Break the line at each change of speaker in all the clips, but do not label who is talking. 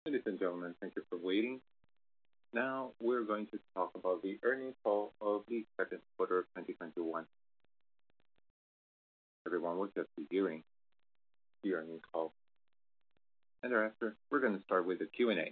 Ladies and gentlemen, thank you for waiting. Now we're going to talk about the earnings call of the second quarter of 2021. Everyone will just be hearing the earnings call. And thereafter, we're going to start with the Q&A.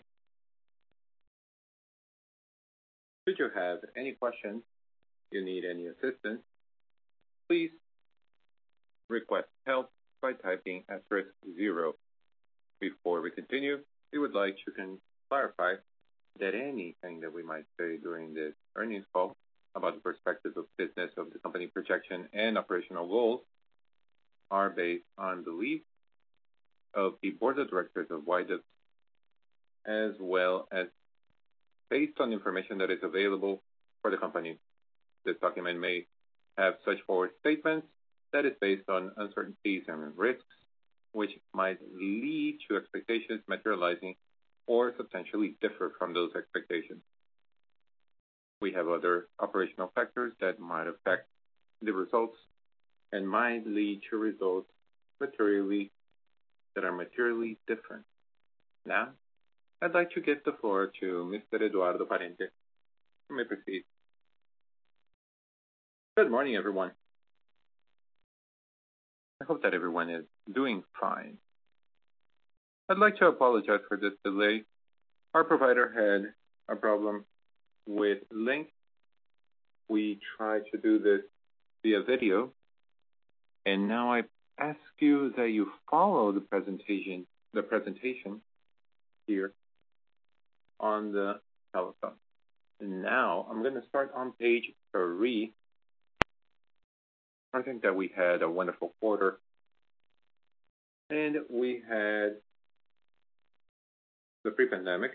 Should you have any questions, you need any assistance, please request help by typing *0. Before we continue, we would like to clarify that anything that we might say during this earnings call about the perspective of business of the company projection and operational goals are based on belief of the board of directors of YDUQS, as well as based on information that is available for the company. This document may have such forward statements that is based on uncertainties and risks, which might lead to expectations materializing or substantially differ from those expectations. We have other operational factors that might affect the results and might lead to results that are materially different. Now, I'd like to give the floor to Mr. Eduardo Parente. You may proceed. Good morning, everyone. I hope that everyone is doing fine. I'd like to apologize for this delay. Our provider had a problem with link. We tried to do this via video, and now I ask you that you follow the presentation here on the telephone. And now I'm going to start on page 3. I think that we had a wonderful quarter, and we had the pre-pandemic,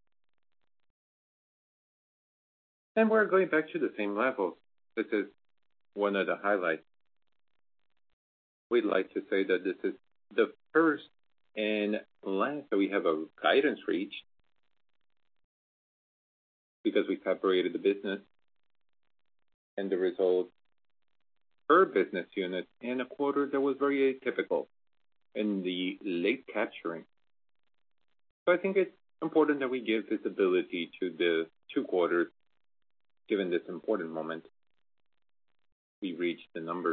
and we're going back to the same levels. This is one of the highlights. We'd like to say that this is the first and last that we have a guidance reached, because we separated the business and the results per business unit in a quarter that was very atypical in the late capturing. So I think it's important that we give visibility to the 2 quarters, given this important moment. We reached the numbers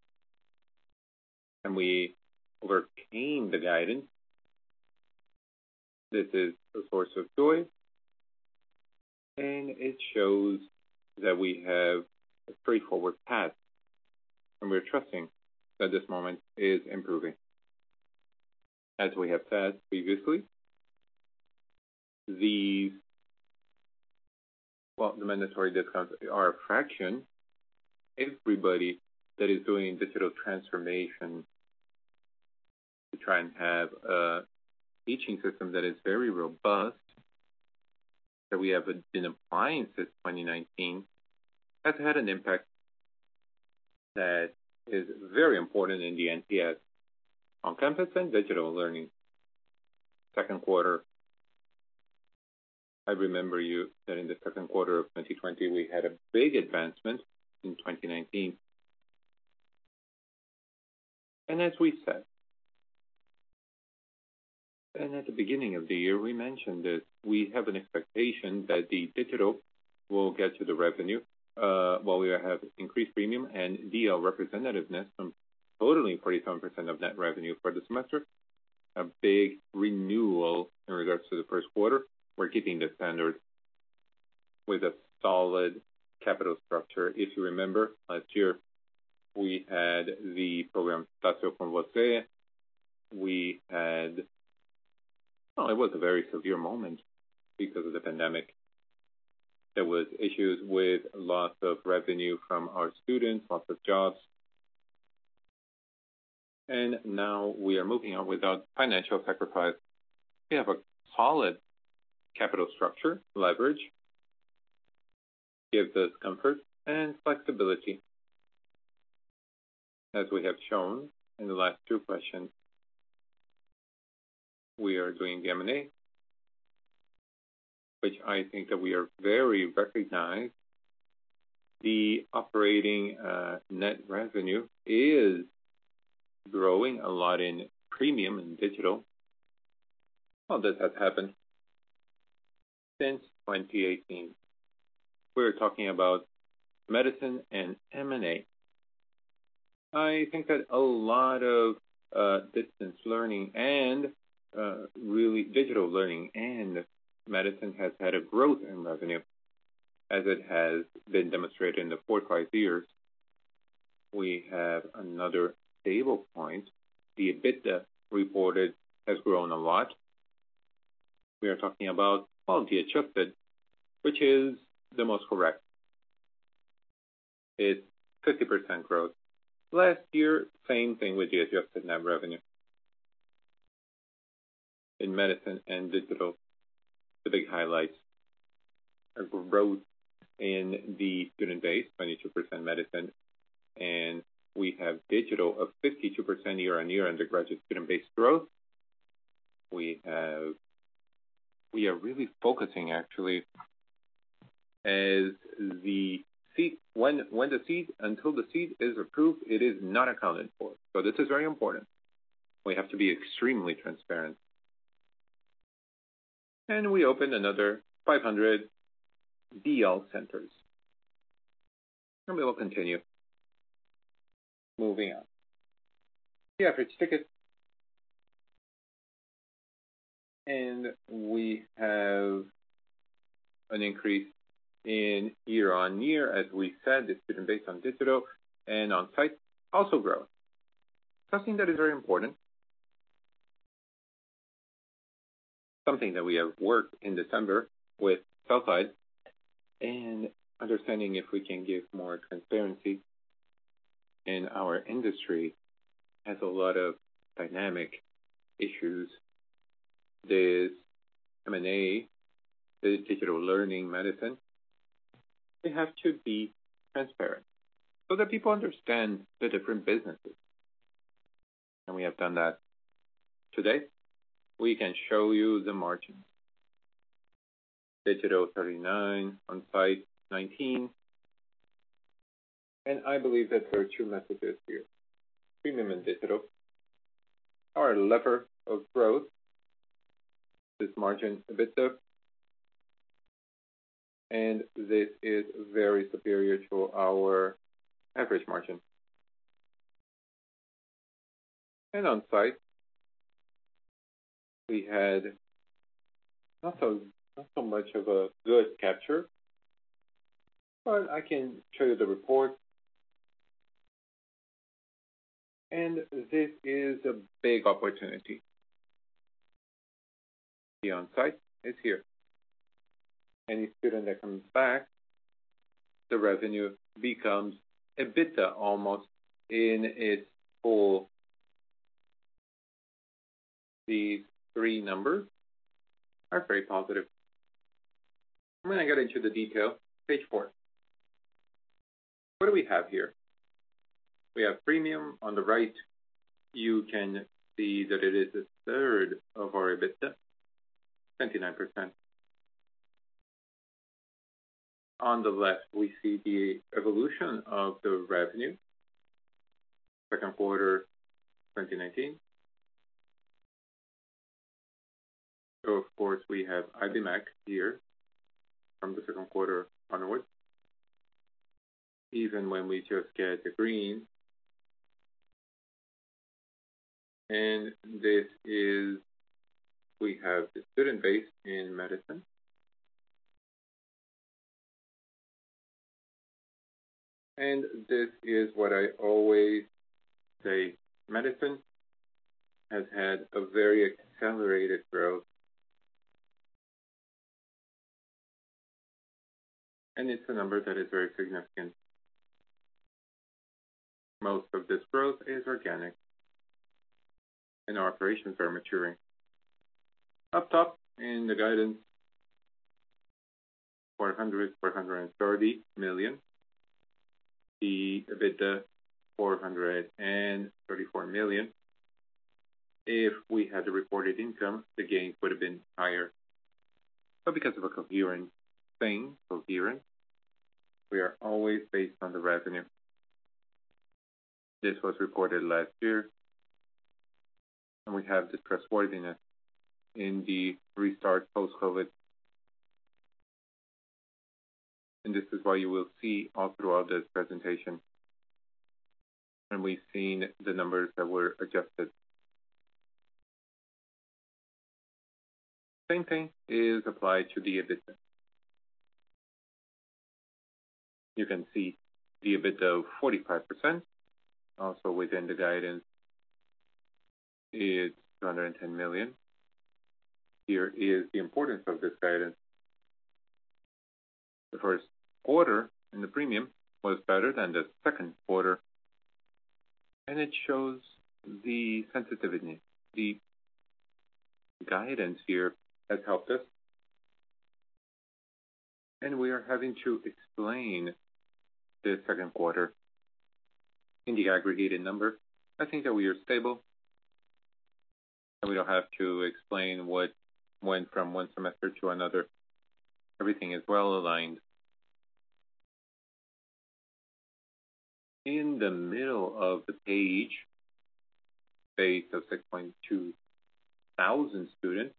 and we overcame the guidance. This is a source of joy, and it shows that we have a straightforward path, and we're trusting that this moment is improving. As we have said previously, the mandatory discounts are a fraction. Everybody that is doing digital transformation to try and have a teaching system that is very robust, that we have been applying since 2019, has had an impact that is very important in the NPS on campus and digital learning. Second quarter, I remember you that in the second quarter of 2020, we had a big advancement in 2019. And as we said, and at the beginning of the year, we mentioned that we have an expectation that the digital will get to the revenue, while we have increased premium and DL representativeness from totaling 47% of net revenue for the semester. A big renewal in regards to the first quarter. We're keeping the standard with a solid capital structure. If you remember, last year we had the program Stacio com Você. We had, it was a very severe moment because of the pandemic. There was issues with loss of revenue from our students, loss of jobs. And now we are moving on without financial sacrifice. We have a solid capital structure, leverage, gives us comfort and flexibility. As we have shown in the last 2 questions, we are doing the M&A, which I think that we are very recognized. The operating net revenue is growing a lot in premium and digital. Well, this has happened since 2018. We're talking about medicine and M&A. I think that a lot of distance learning and really digital learning and medicine has had a growth in revenue, as it has been demonstrated in the 4 or 5 years. We have another stable point. The EBITDA reported has grown a lot. We are talking about, well, the adjusted, which is the most correct. It's 50% growth. Last year, same thing with the adjusted net revenue. In medicine and digital, the big highlights are growth in the student base, 22% medicine, and we have digital of 52% year-on-year undergraduate student base growth. We are really focusing actually as the seed, until the seed is approved, it is not accounted for. So this is very important. We have to be extremely transparent. And we opened another 500 DL centers. And we will continue. Moving on. The average ticket. And we have an increase in year-on-year, as we said, the student base on digital and on-site also grow. Something that is very important. Something that we have worked in December with Southside and understanding if we can give more transparency. In our industry has a lot of dynamic issues. This M&A, the digital learning medicine, they have to be transparent so that people understand the different businesses. And we have done that today. We can show you the margins. Digital 39, on-site 19. And I believe that there are 2 messages here. Premium and digital. Our lever of growth, this margin EBITDA, and this is very superior to our average margin. And on site, we had not so much of a good capture, but I can show you the report. And this is a big opportunity. The on-site is here. Any student that comes back, the revenue becomes EBITDA almost in its full. These 3 numbers are very positive. I'm going to get into the detail. Page 4. What do we have here? We have premium on the right. You can see that it is a third of our EBITDA, 29%. On the left, we see the evolution of the revenue, second quarter 2019. So, of course, we have IBMEC here from the second quarter onwards. Even when we just get the green. And this is, we have the student base in medicine. And this is what I always say, medicine has had a very accelerated growth. And it's a number that is very significant. Most of this growth is organic. And our operations are maturing. Up top in the guidance, 430 million. The EBITDA, 434 million. If we had the reported income, the gains would have been higher. But because of a coherent thing, we are always based on the revenue. This was reported last year. And we have the trustworthiness in the restart post-COVID. and this is why you will see all throughout this presentation, and we've seen the numbers that were adjusted. Same thing is applied to the EBITDA. You can see the EBITDA of 45%, also within the guidance is 210 million. Here is the importance of this guidance. The first quarter in the premium was better than the second quarter, and it shows the sensitivity. The guidance here has helped us, and we are having to explain the second quarter. In the aggregated number, I think that we are stable, and we don't have to explain what went from one semester to another. Everything is well aligned. In the middle of the page, base of 6.2 thousand students,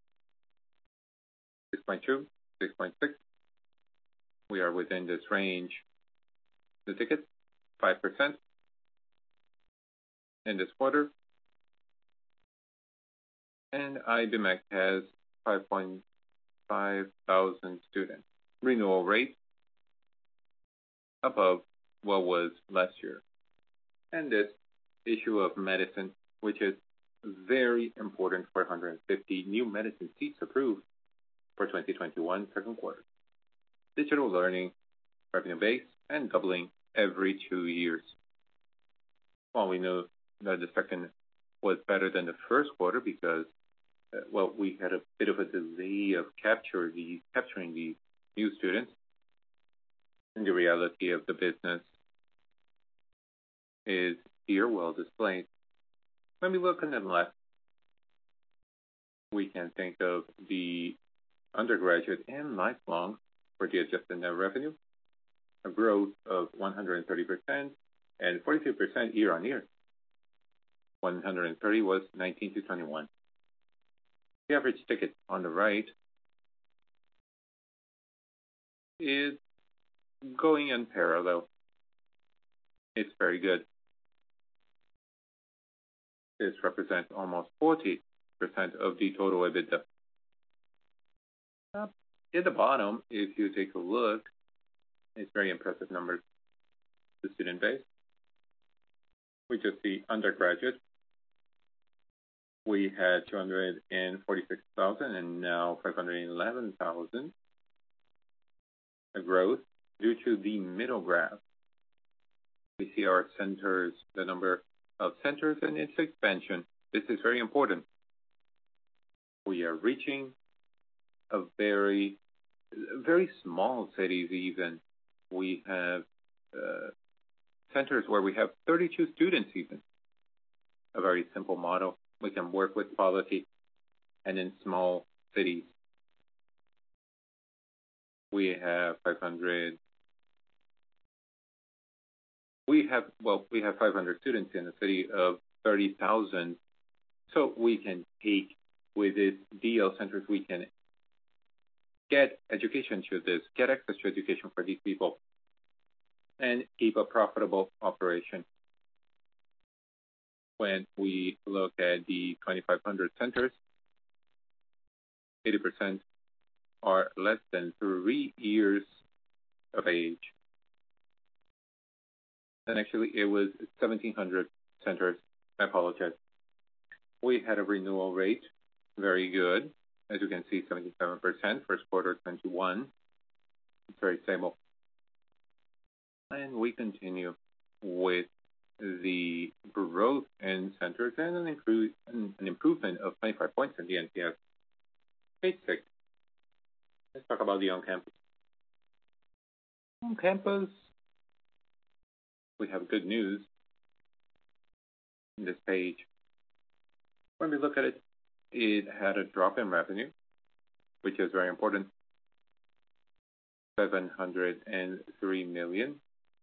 6.2, 6.6. We are within this range. The ticket, 5% in this quarter. And IBMEC has 5.5 thousand students. Renewal rate above what was last year. And this issue of medicine, which is very important, 450 new medicine seats approved for 2021 second quarter. Digital learning, revenue base, and doubling every 2 years. Well, we know that the second was better than the first quarter because, we had a bit of a delay of capturing the new students. And the reality of the business is here well displayed. When we look on the left, we can think of the undergraduate and lifelong for the adjusted net revenue, a growth of 130% and 42% year on year. 130 was 19 to 21. The average ticket on the right is going in parallel. It's very good. This represents almost 40% of the total EBITDA. At the bottom, if you take a look, it's very impressive numbers. The student base. We just see undergraduate. We had 246,000 and now 511,000. A growth due to the middle graph. We see our centers, the number of centers and its expansion. This is very important. We are reaching a very small cities even. We have centers where we have 32 students even. A very simple model. We can work with quality and in small cities. We have 500. We have 500 students in a city of 30,000. So we can take with this DL centers, we can get education to this, get access to education for these people, and keep a profitable operation. When we look at the 2,500 centers, 80% are less than 3 years of age. And actually, it was 1,700 centers. I apologize. We had a renewal rate, very good. As you can see, 77%, first quarter 21. It's very stable. And we continue with the growth in centers and an improvement of 25 points in the NPS. Page 6. Let's talk about the on-campus. On-campus, we have good news in this page. When we look at it, it had a drop in revenue, which is very important, 703 million.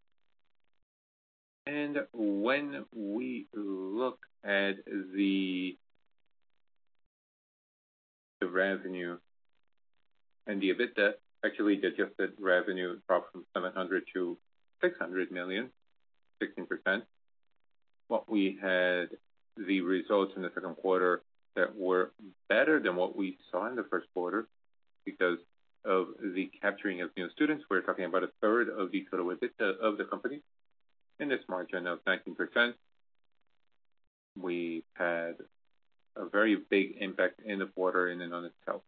And when we look at the revenue and the EBITDA, Actually, the adjusted revenue dropped from 700 to 600 million, 16%. What we had the results in the second quarter that were better than what we saw in the first quarter because of the capturing of new students. We're talking about a third of the total EBITDA of the company. In this margin of 19%, we had a very big impact in the quarter in and on itself.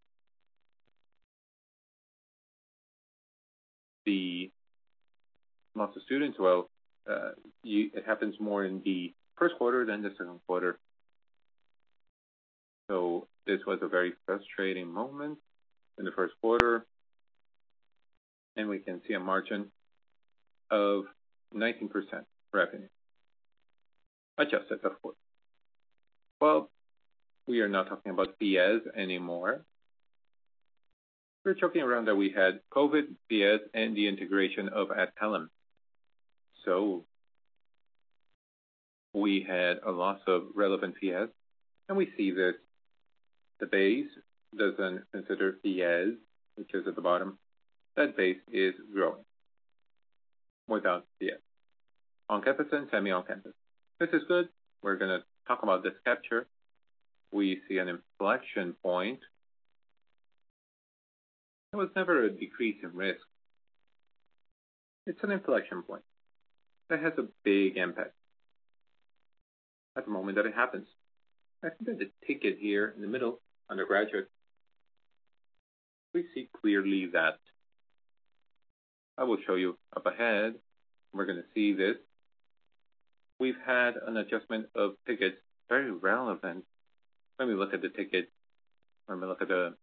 The loss of students, well, it happens more in the first quarter than the second quarter. So this was a very frustrating moment in the first quarter. And we can see a margin of 19% revenue. Adjusted, of course. Well, we are not talking about FIES anymore. We're joking around that we had COVID, FIES, and the integration of Adtalem. So we had a loss of relevant FIES, and we see this. The base doesn't consider FIES, which is at the bottom. That base is growing without FIES. On campus and semi-on campus. This is good. We're going to talk about this capture. We see an inflection point. It was never a decrease in risk. It's an inflection point that has a big impact at the moment that it happens. I think that the ticket here in the middle, undergraduate, we see clearly that. I will show you up ahead. We're going to see this. We've had an adjustment of tickets very relevant. When we look at the ticket, when we look at the,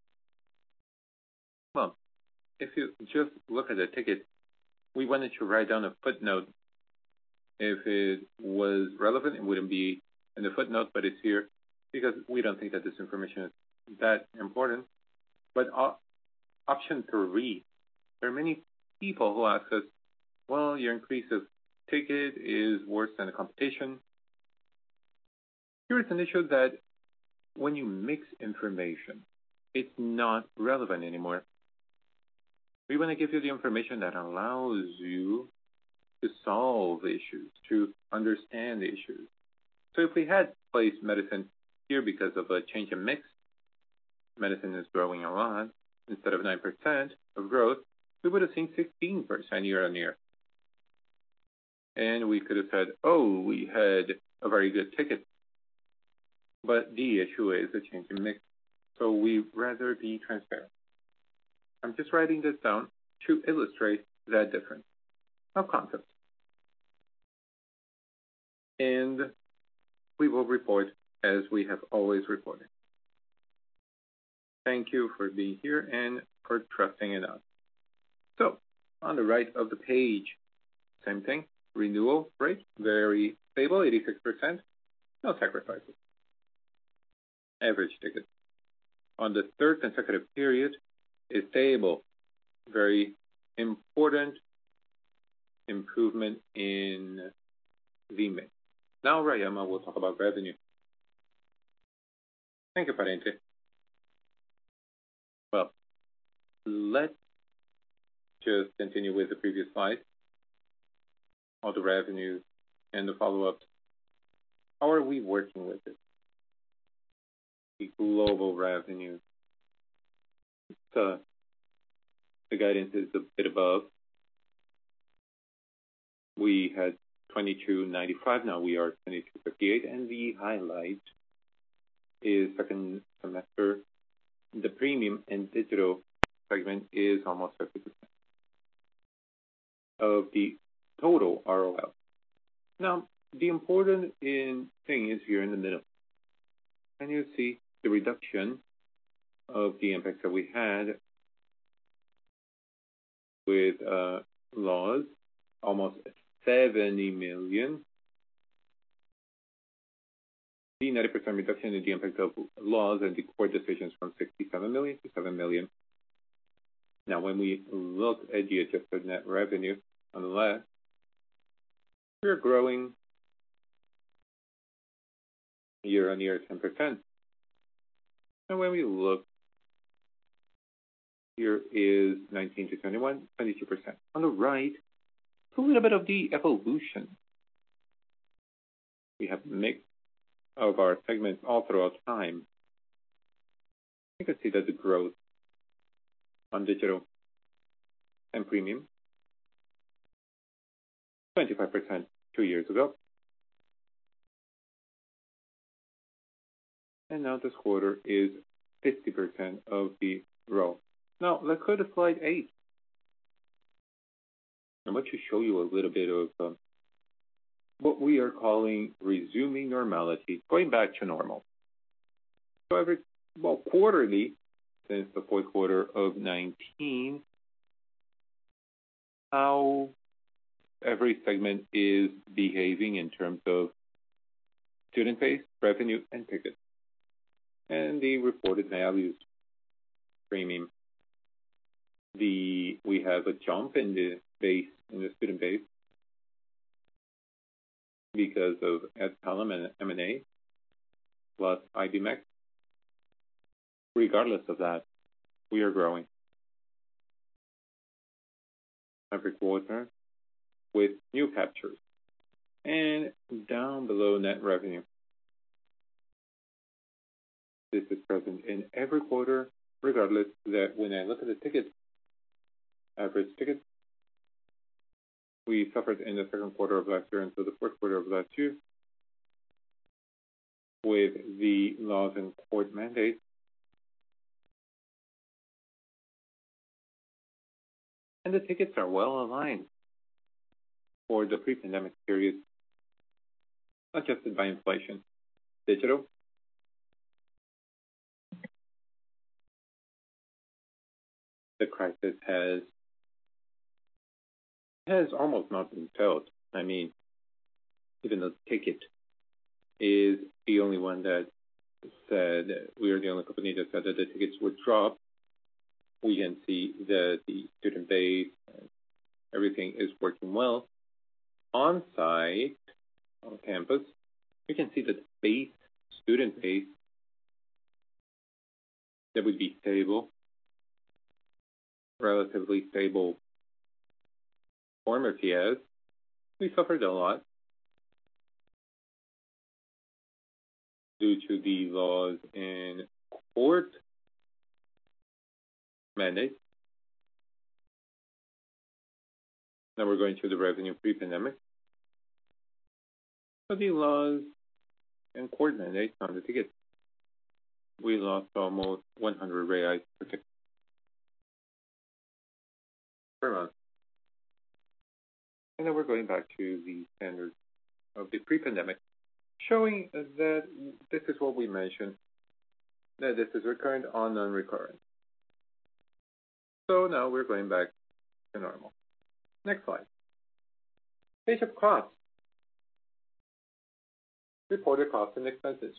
well, if you just look at the ticket, we wanted to write down a footnote. If it was relevant, it wouldn't be in the footnote, but it's here because we don't think that this information is that important. But option 3, there are many people who ask us, well, your increase of ticket is worse than the competition. Here is an issue that when you mix information, it's not relevant anymore. We want to give you the information that allows you to solve issues, to understand the issues. So if we had placed medicine here because of a change in mix, medicine is growing a lot, instead of 9% of growth, we would have seen 16% year on year. And we could have said, oh, we had a very good ticket. But the issue is a change in mix. So we'd rather be transparent. I'm just writing this down to illustrate that difference of concepts. And we will report as we have always reported. Thank you for being here and for trusting in us. So, on the right of the page, same thing, renewal rate, very stable, 86%, no sacrifices. Average ticket. On the third consecutive period, is stable, very important improvement in the mix. Now, Rayama will talk about revenue. Thank you, Parente. Well, let's just continue with the previous slide. All the revenues and the follow-ups. How are we working with it? The global revenue. The guidance is a bit above. We had 22.95, now we are 22.58, and the highlight is second semester. The premium and digital segment is almost 50% of the total ROL. Now, the important thing is here in the middle. And you see the reduction of the impact that we had with laws, almost 70 million. The 90% reduction in the impact of laws and the court decisions from 67 million to 7 million. Now, when we look at the adjusted net revenue on the left, we're growing year on year 10%. And when we look here is 19 to 21, 22%. On the right, it's a little bit of the evolution. We have a mix of our segments all throughout time. You can see that the growth on digital and premium, 25% 2 years ago. And now this quarter is 50% of the row. Now, let's go to slide 8. I want to show you a little bit of what we are calling resuming normality, going back to normal. So quarterly, since the fourth quarter of 19, how every segment is behaving in terms of student base, revenue, and tickets, and the reported values. Premium. We have a jump in the student base, because of Adtalem and M&A plus IBMEC. Regardless of that, we are growing every quarter with new captures. And down below, net revenue. This is present in every quarter, regardless that when I look at the ticket, average ticket, we suffered in the second quarter of last year until the fourth quarter of last year with the laws and court mandates. And the tickets are well aligned for the pre-pandemic period, adjusted by inflation. Digital, the crisis has almost not been felt. I mean, even the ticket is the only one that said, we are the only company that said that the tickets would drop. We can see that the student base, everything is working well. On site, on campus, we can see that the student base, that would be stable, relatively stable. Former PS, we suffered a lot due to the laws and court mandates. Now we're going to the revenue pre-pandemic. So the laws and court mandates on the ticket, we lost almost 100 reais per ticket per month. And then we're going back to the standards of the pre-pandemic, showing that this is what we mentioned, that this is recurrent or non-recurrent. So now we're going back to normal. Next slide. Page of costs. Reported costs and expenses.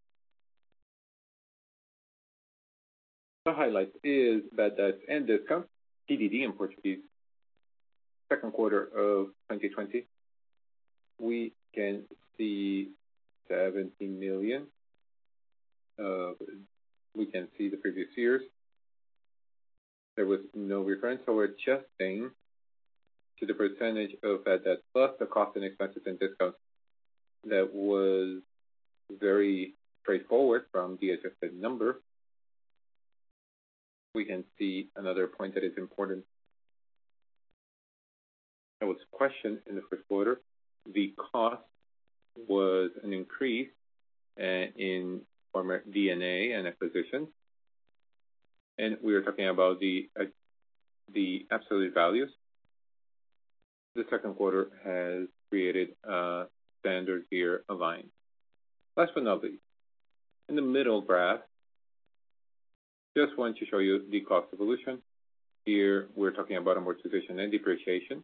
The highlight is bad debts and discounts, PDD in Portuguese. Second quarter of 2020, we can see 17 million. We can see the previous years. There was no recurrence, so we're adjusting to the percentage of bad debt plus the cost and expenses and discounts. That was very straightforward from the adjusted number. We can see another point that is important. That was questioned in the first quarter. The cost was an increase in former DNA and acquisitions. And we are talking about the absolute values. The second quarter has created a standard here aligned. Last but not least, in the middle graph, just want to show you the cost evolution. Here we're talking about amortization and depreciation.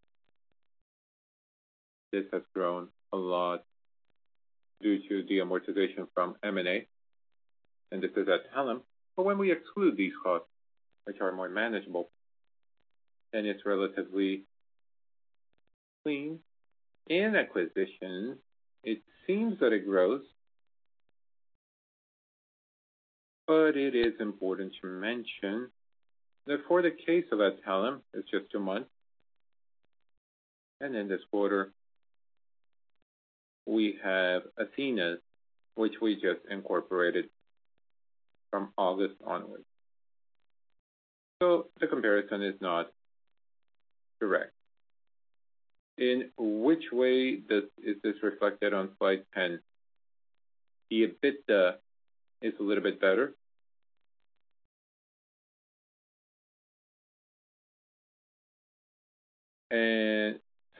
This has grown a lot due to the amortization from M&A, and this is at Adtalem. But when we exclude these costs, which are more manageable, and it's relatively clean, in acquisitions, it seems that it grows, but it is important to mention For the case of Adtalem, it's just 2 months. And in this quarter, we have Athena, which we just incorporated from August onwards. So the comparison is not correct. In which way is this reflected on slide 10? The EBITDA is a little bit better. And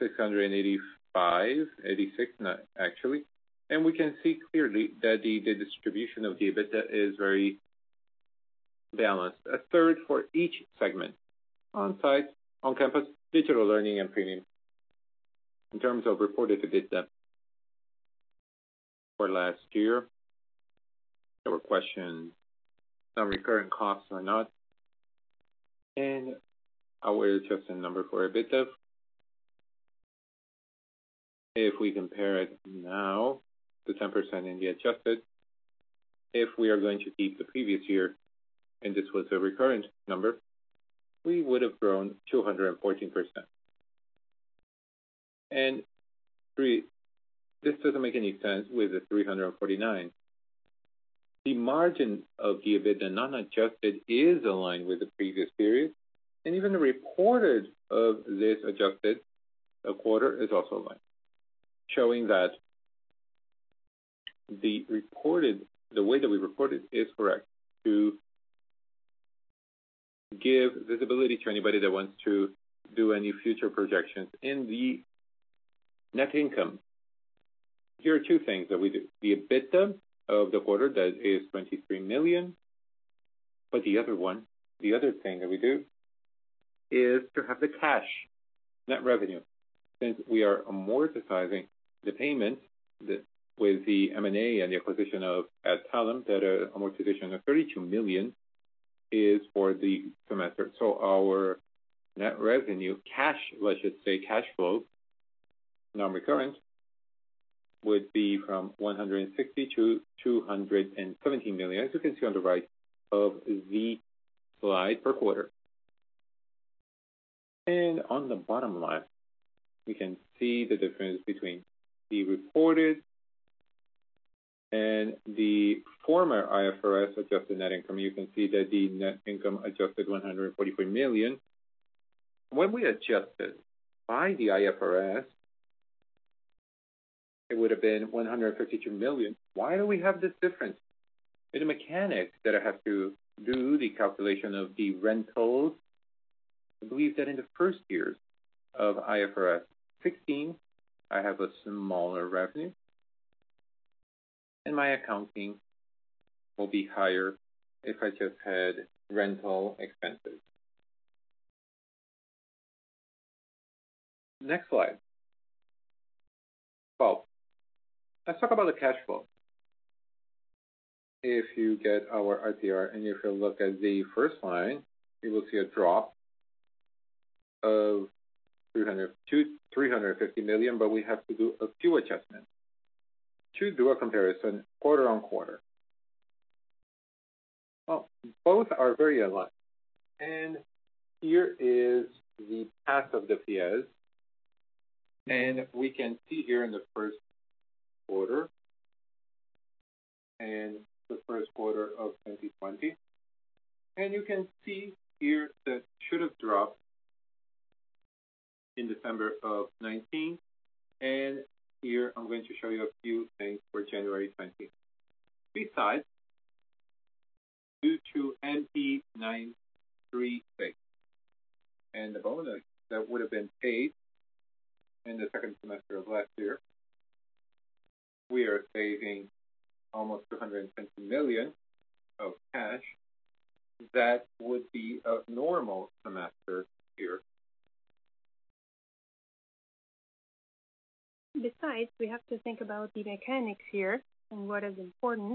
86, actually. And we can see clearly that the distribution of the EBITDA is very balanced. A third for each segment: on-site, on-campus, digital learning, and premium. In terms of reported EBITDA for last year, there were questions, some recurrent costs or not. And our adjusted number for EBITDA, if we compare it now, the 10% in the adjusted, if we are going to keep the previous year, and this was a recurrent number, we would have grown 214%. And this doesn't make any sense with the 349. The margin of the EBITDA non-adjusted is aligned with the previous period, and even the reported of this adjusted quarter is also aligned, showing that the way that we reported is correct to give visibility to anybody that wants to do any future projections. In the net income, here are two things that we do. The EBITDA of the quarter, that is 23 million. But the other thing that we do is to have the cash net revenue. Since we are amortizing the payment with the M&A and the acquisition of Adtalem, that amortization of 32 million is for the semester. So our net revenue, cash flow, non-recurrent, would be from 160 to 217 million, as you can see on the right of the slide per quarter. And on the bottom line, we can see the difference between the reported and the former IFRS adjusted net income. You can see that the net income adjusted 144 million. When we adjusted by the IFRS, it would have been 152 million. Why do we have this difference? In the mechanics that I have to do the calculation of the rentals, I believe that in the first years of IFRS 16, I have a smaller revenue, and my accounting will be higher if I just had rental expenses. Next slide. Well, let's talk about the cash flow. If you get our RTR and if you look at the first line, you will see a drop of 350 million, but we have to do a few adjustments to do a comparison quarter on quarter. Well, both are very aligned. And here is the path of the FIES. And we can see here in the first quarter and the first quarter of 2020. And you can see here that should have dropped in December of 19. And here I'm going to show you a few things for January 20. Besides, due to MP 936 and the bonus that would have been paid in the second semester of last year, we are saving almost 220 million of cash. That would be a normal semester here.
Besides, we have to think about the mechanics here and what is important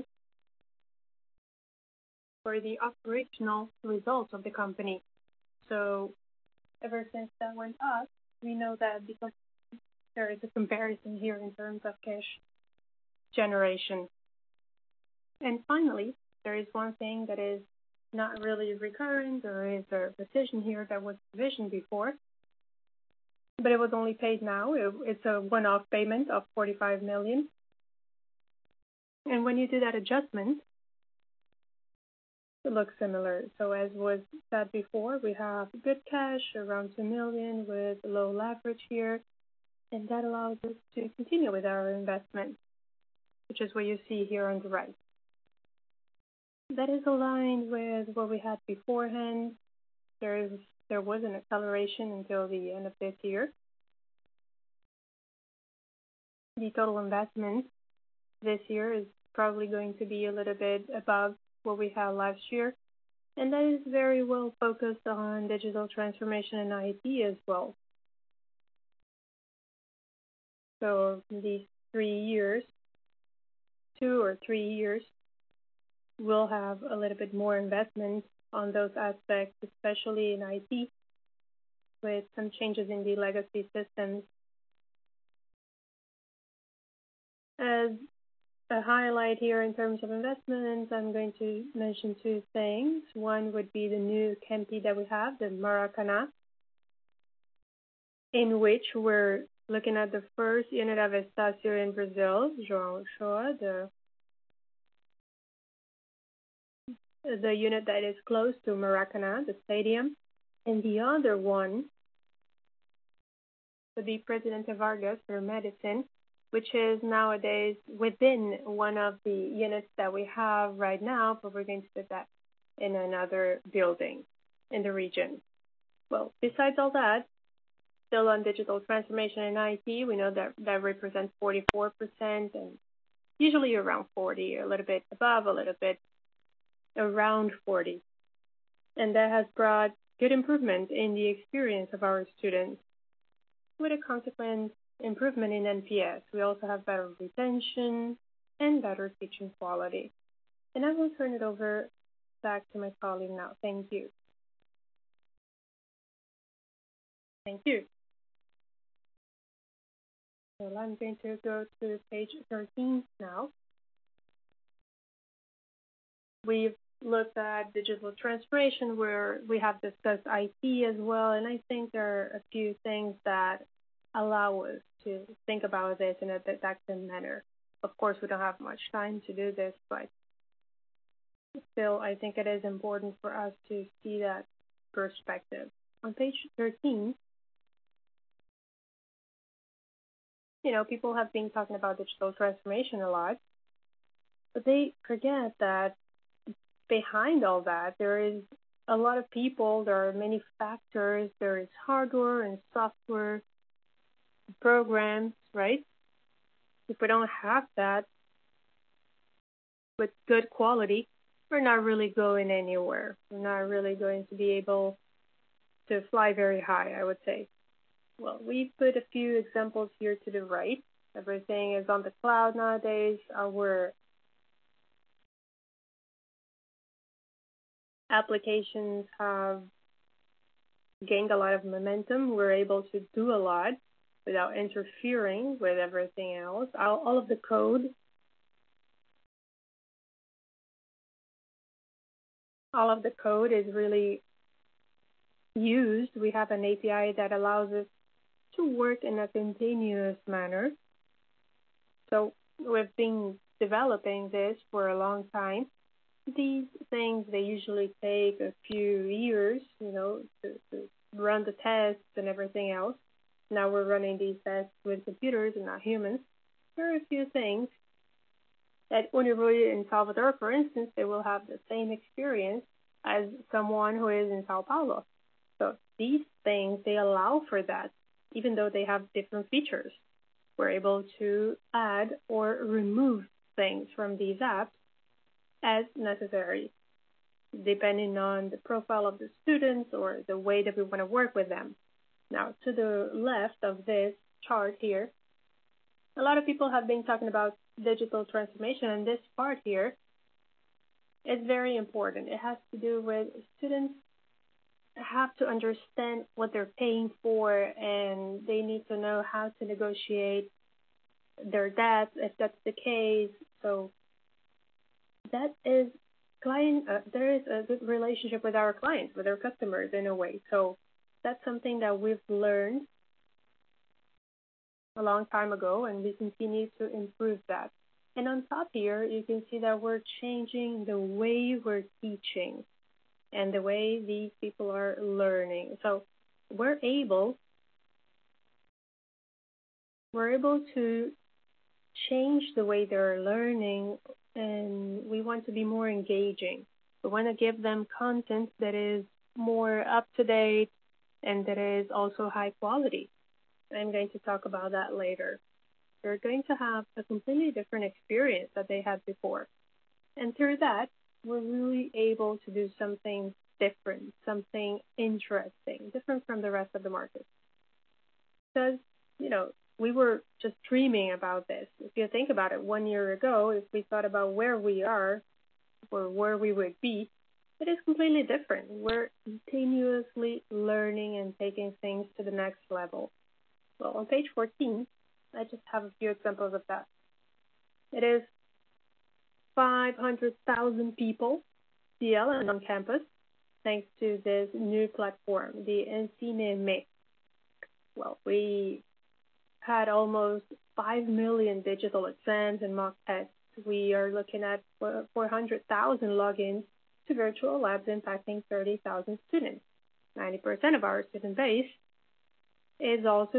for the operational results of the company. So ever since that went up, we know that because there is a comparison here in terms of cash generation. And finally, there is one thing that is not really recurrent. There is a position here that was provisioned before, but it was only paid now. It's a one-off payment of 45 million. And when you do that adjustment, it looks similar. So as was said before, we have good cash, around 2 million, with low leverage here, and that allows us to continue with our investment, which is what you see here on the right. That is aligned with what we had beforehand. There was an acceleration until the end of this year. The total investment this year is probably going to be a little bit above what we had last year, and that is very well focused on digital transformation and IT as well. So these 3 years, 2 or 3 years, we'll have a little bit more investment on those aspects, especially in IT, with some changes in the legacy systems. As a highlight here in terms of investments, I'm going to mention 2 things. One would be the new Campi that we have, the Maracanã, in which we're looking at the first unit of Estácio in Brazil, João Shoa, the unit that is close to Maracanã, the stadium, and the other one would be Presidente Vargas for medicine, which is nowadays within one of the units that we have right now, but we're going to put that in another building in the region. Well, besides all that, still on digital transformation and IT, we know that represents 44% and usually around 40, a little bit above, a little bit around 40. And that has brought good improvement in the experience of our students with a consequent improvement in NPS. We also have better retention and better teaching quality. And I will turn it over back to my colleague now. Thank you. Thank you. So I'm going to go to page 13 now. We've looked at digital transformation where we have discussed IT as well, and I think there are a few things that allow us to think about this in a didactic manner. Of course, we don't have much time to do this, but still, I think it is important for us to see that perspective. On page 13, people have been talking about digital transformation a lot, but they forget that behind all that, there is a lot of people, there are many factors, there is hardware and software, programs, right? If we don't have that with good quality, we're not really going anywhere. We're not really going to be able to fly very high, I would say. Well, we put a few examples here to the right. Everything is on the cloud nowadays. Our applications have gained a lot of momentum. We're able to do a lot without interfering with everything else. All of the code, is really used. We have an API that allows us to work in a continuous manner. So we've been developing this for a long time. These things, they usually take a few years, to run the tests and everything else. Now we're running these tests with computers and not humans. There are a few things. At Unirui in Salvador, for instance, they will have the same experience as someone who is in Sao Paulo. So these things, they allow for that, even though they have different features. We're able to add or remove things from these apps as necessary, depending on the profile of the students or the way that we want to work with them. Now, to the left of this chart here, a lot of people have been talking about digital transformation, and this part here is very important. It has to do with students have to understand what they're paying for, and they need to know how to negotiate their debts if that's the case. So that is there is a good relationship with our clients, with our customers in a way. So that's something that we've learned a long time ago, and we continue to improve that. And on top here, you can see that we're changing the way we're teaching and the way these people are learning. So we're able to change the way they're learning, and we want to be more engaging. We want to give them content that is more up to date and that is also high quality. I'm going to talk about that later. They're going to have a completely different experience that they had before. And through that, we're really able to do something different, something interesting, different from the rest of the market. Because, we were just dreaming about this. If you think about it, 1 year ago, if we thought about where we are or where we would be, it is completely different. We're continuously learning and taking things to the next level. Well, on page 14, I just have a few examples of that. It is 500,000 people, CL and on campus, thanks to this new platform, the Ensine-me. Well, we had almost 5 million digital exams and mock tests. We are looking at 400,000 logins to virtual labs impacting 30,000 students. 90% of our student base is also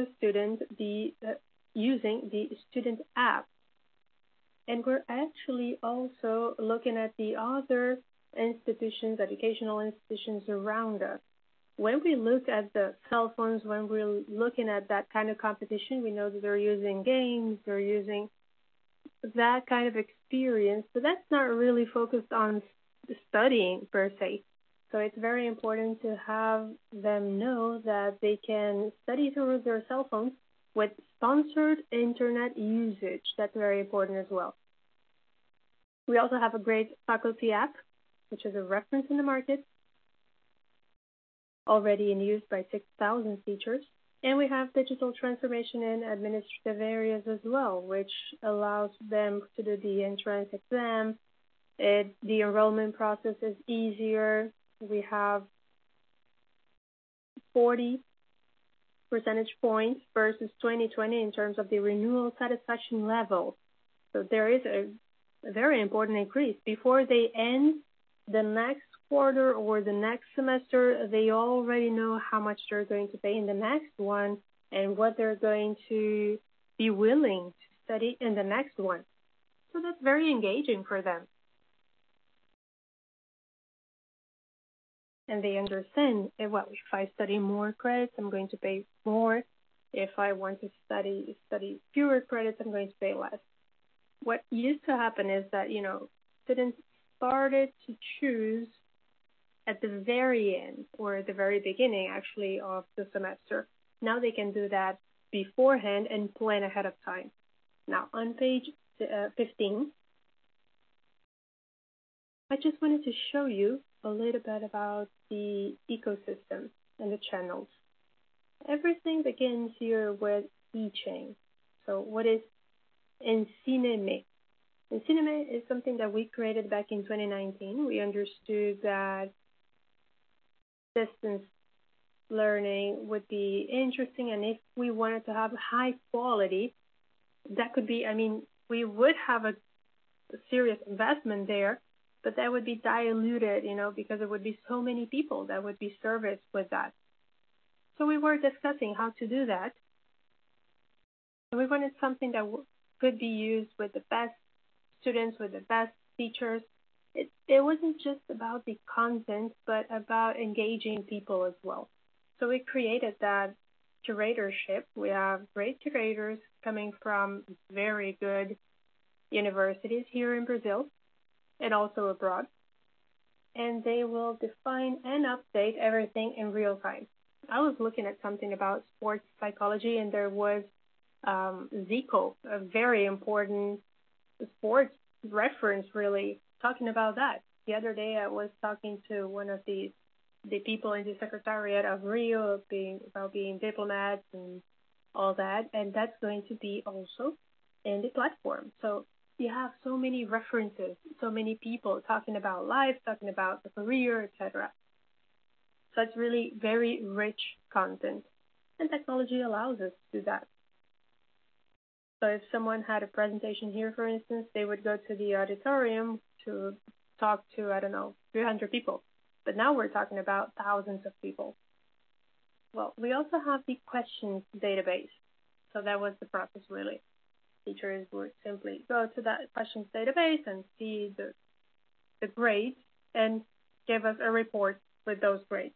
using the student app. And we're actually also looking at the other institutions, educational institutions around us. When we look at the cell phones, when we're looking at that kind of competition, we know that they're using games, they're using that kind of experience, but that's not really focused on studying per se. So it's very important to have them know that they can study through their cell phones with sponsored internet usage. That's very important as well. We also have a great faculty app, which is a reference in the market, already in use by 6,000 teachers. And we have digital transformation in administrative areas as well, which allows them to do the entrance exam. The enrollment process is easier. We have 40 percentage points versus 2020 in terms of the renewal satisfaction level. So there is a very important increase. Before they end the next quarter or the next semester, they already know how much they're going to pay in the next one and what they're going to be willing to study in the next one. So that's very engaging for them. And they understand, if I study more credits, I'm going to pay more. If I want to study fewer credits, I'm going to pay less. What used to happen is that, students started to choose at the very end or at the very beginning, actually, of the semester. Now they can do that beforehand and plan ahead of time. Now, on page 15, I just wanted to show you a little bit about the ecosystem and the channels. Everything begins here with teaching. So what is Ensine-me? Ensine-me is something that we created back in 2019. We understood that distance learning would be interesting, and if we wanted to have high quality, that could be, we would have a serious investment there, but that would be diluted, because there would be so many people that would be serviced with that. So we were discussing how to do that. And we wanted something that could be used with the best students, with the best teachers. It wasn't just about the content, but about engaging people as well. So we created that curatorship. We have great curators coming from very good universities here in Brazil and also abroad. And they will define and update everything in real time. I was looking at something about sports psychology, and there was Zico, a very important sports reference, really, talking about that. The other day I was talking to one of the people in the Secretariat of Rio about being diplomats and all that, and that's going to be also in the platform. So you have so many references, so many people talking about life, talking about the career, etc. So it's really very rich content, and technology allows us to do that. So if someone had a presentation here, for instance, they would go to the auditorium to talk to, 300 people. But now we're talking about thousands of people. Well, we also have the questions database. So that was the process, really. Teachers would simply go to that questions database and see the grades and give us a report with those grades.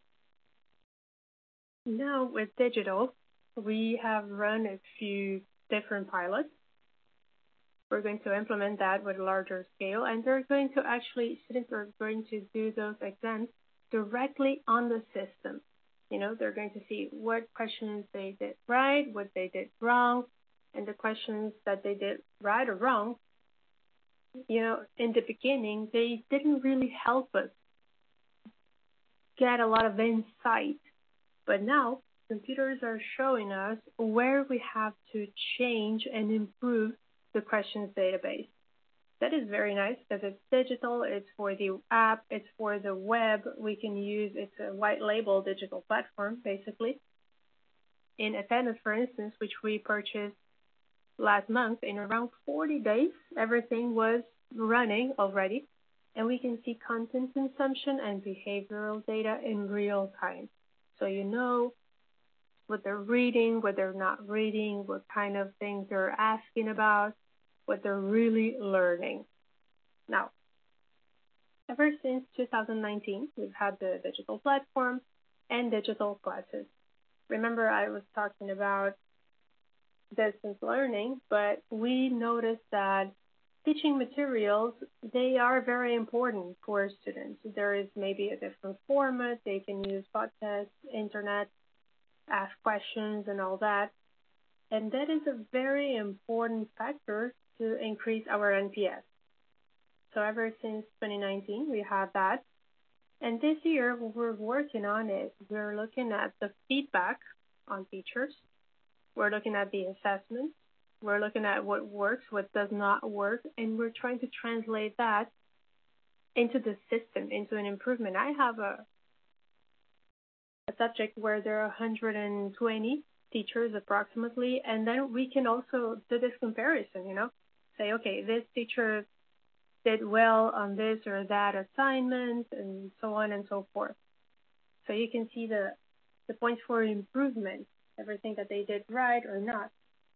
Now with digital, we have run a few different pilots. We're going to implement that with a larger scale, and students are going to do those exams directly on the system. They're going to see what questions they did right, what they did wrong, and the questions that they did right or wrong. In the beginning, they didn't really help us get a lot of insight, but now computers are showing us where we have to change and improve the questions database. That is very nice because it's digital, it's for the app, it's for the web. It's a white label digital platform, basically. In Attendance, for instance, which we purchased last month, in around 40 days, everything was running already. And we can see content consumption and behavioral data in real time. So you know what they're reading, what they're not reading, what kind of things they're asking about, what they're really learning. Now, ever since 2019, we've had the digital platform and digital classes. Remember, I was talking about distance learning, but we noticed that teaching materials, they are very important for students. There is maybe a different format. They can use podcasts, internet, ask questions and all that. And that is a very important factor to increase our NPS. So ever since 2019, we have that. And this year, what we're working on is we're looking at the feedback on teachers. We're looking at the assessments. We're looking at what works, what does not work, and we're trying to translate that into the system, into an improvement. I have a subject where there are 120 teachers approximately, and then we can also do this comparison, say, okay, this teacher did well on this or that assignment, and so on and so forth. So you can see the points for improvement, everything that they did right or not,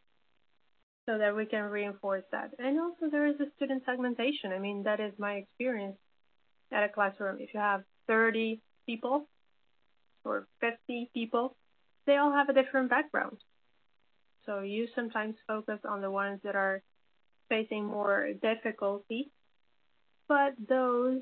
so that we can reinforce that. And also there is a student segmentation. I mean, that is my experience at a classroom. If you have 30 people or 50 people, they all have a different background. So you sometimes focus on the ones that are facing more difficulty, but the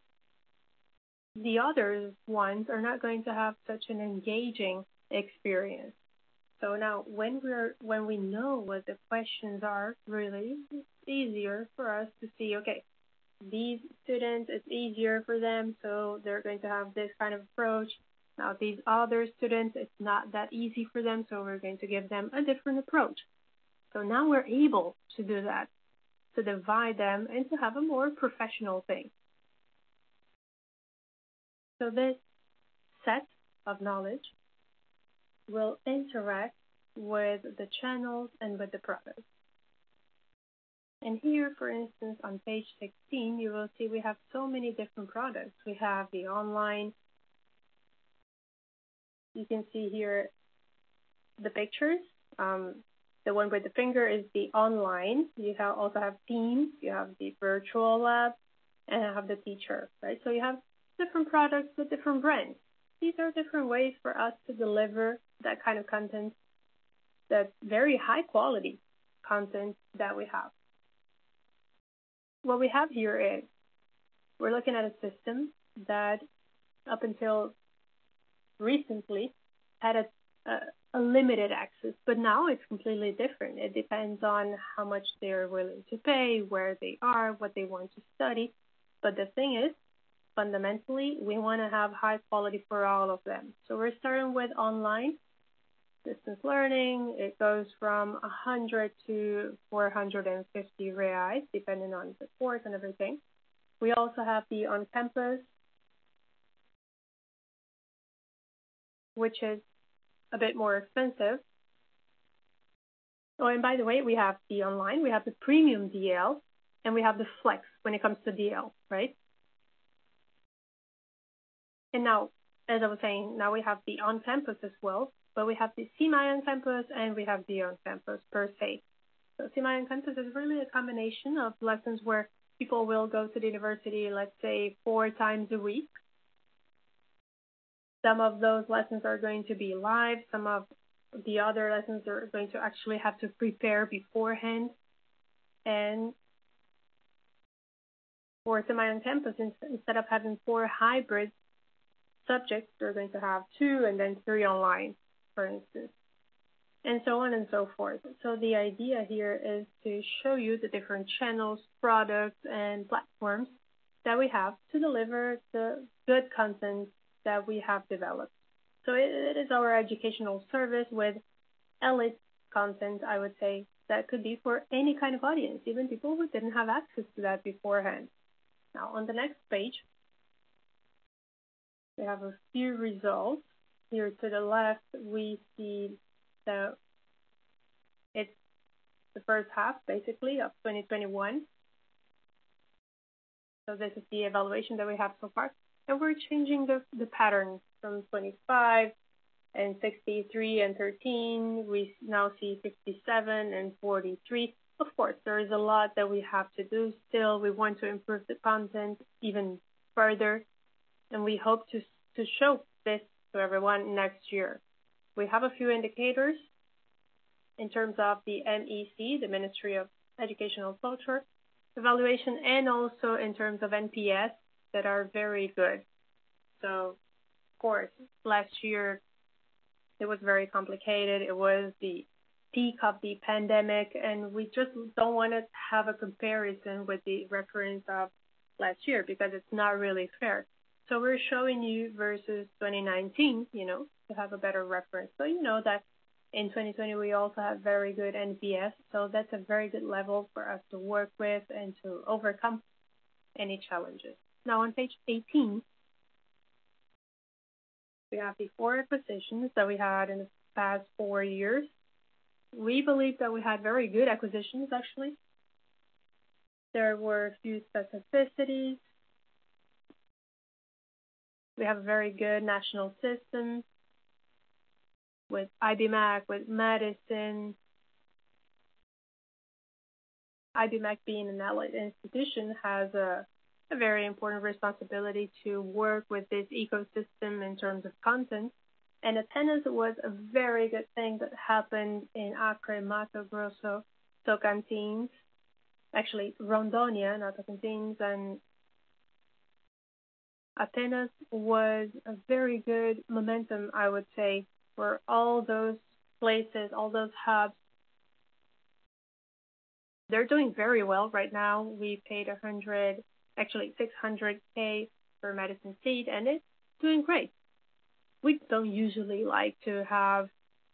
other ones are not going to have such an engaging experience. So now when we know what the questions are, really, it's easier for us to see, okay, these students, it's easier for them, so they're going to have this kind of approach. Now these other students, it's not that easy for them, so we're going to give them a different approach. So now we're able to do that, to divide them and to have a more professional thing. So this set of knowledge will interact with the channels and with the products. And here, for instance, on page 16, you will see we have so many different products. We have the online. You can see here the pictures. The one with the finger is the online. You also have Teams. You have the virtual lab, and you have the teacher, right? So you have different products with different brands. These are different ways for us to deliver that kind of content, that very high quality content that we have. What we have here is we're looking at a system that up until recently had a limited access, but now it's completely different. It depends on how much they're willing to pay, where they are, what they want to study. But the thing is, fundamentally, we want to have high quality for all of them. So we're starting with online. distance learning, it goes from 100 to 450 reais, depending on the course and everything. We also have the on-campus, which is a bit more expensive. Oh, and by the way, we have the online, we have the premium DL, and we have the flex when it comes to DL, right? And now, as I was saying, now we have the on-campus as well, but we have the semi-on-campus and we have the on-campus per se. So semi-on-campus is really a combination of lessons where people will go to the university, let's say, 4 times a week. Some of those lessons are going to be live. Some of the other lessons are going to actually have to prepare beforehand. And for semi-on-campus, instead of having 4 hybrid subjects, they're going to have 2 and then 3 online, for instance, and so on and so forth. So the idea here is to show you the different channels, products, and platforms that we have to deliver the good content that we have developed. So it is our educational service with elite content, I would say, that could be for any kind of audience, even people who didn't have access to that beforehand. Now, on the next page, we have a few results. Here to the left, we see that it's the first half, basically, of 2021. So this is the evaluation that we have so far. And we're changing the pattern from 25 and 63 and 13. We now see 57 and 43. Of course, there is a lot that we have to do still. We want to improve the content even further. And we hope to show this to everyone next year. We have a few indicators in terms of the MEC, the Ministry of Educational Culture, evaluation, and also in terms of NPS that are very good. So, of course, last year it was very complicated. It was the peak of the pandemic, and we just don't want to have a comparison with the reference of last year because it's not really fair. So we're showing you versus 2019, to have a better reference. So you know that in 2020 we also have very good NPS, so that's a very good level for us to work with and to overcome any challenges. Now on page 18, we have the 4 acquisitions that we had in the past 4 years. We believe that we had very good acquisitions, actually. There were a few specificities. We have a very good national system with IBMAC, with medicine. IBMAC being an allied institution has a very important responsibility to work with this ecosystem in terms of content. And Atenas was a very good thing that happened in Acre, Mato Grosso, Tocantins, actually Rondônia, not Tocantins, and Atenas was a very good momentum, I would say, for all those places, all those hubs. They're doing very well right now. We paid 600K for Medicine Seed, and it's doing great. We don't usually like to have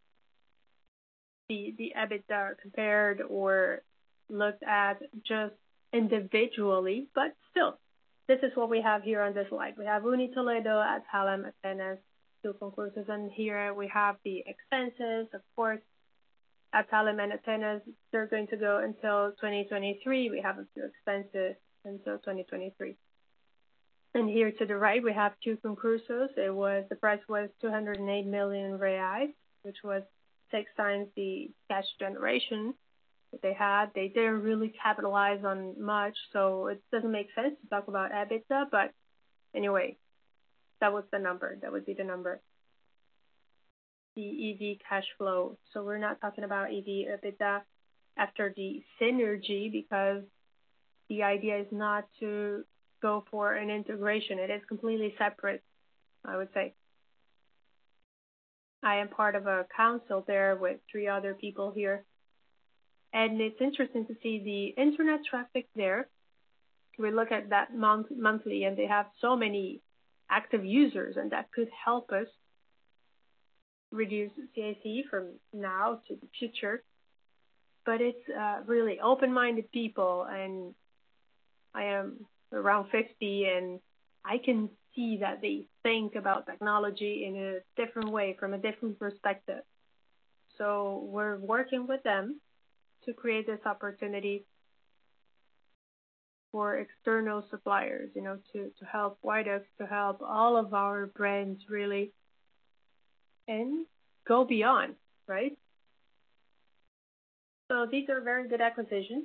the EBITDA compared or looked at just individually, but still, this is what we have here on this slide. We have Uni Toledo, Adtalem, Atenas, 2 concursos, and here we have the expenses. Of course, Adtalem and Atenas, they're going to go until 2023. We have a few expenses until 2023. And here to the right, we have 2 concursos. The price was 208 million reais, which was 6 times the cash generation that they had. They didn't really capitalize on much, so it doesn't make sense to talk about EBITDA, but anyway, that was the number. That would be the number. The EV cash flow. So we're not talking about EV EBITDA after the synergy because the idea is not to go for an integration. It is completely separate, I would say. I am part of a council there with 3 other people here. And it's interesting to see the internet traffic there. We look at that monthly, and they have so many active users, and that could help us reduce CAC from now to the future, but it's really open-minded people, and I am around 50, and I can see that they think about technology in a different way, from a different perspective. So we're working with them to create this opportunity for external suppliers, to help Widex, to help all of our brands really, and go beyond, right? So these are very good acquisitions.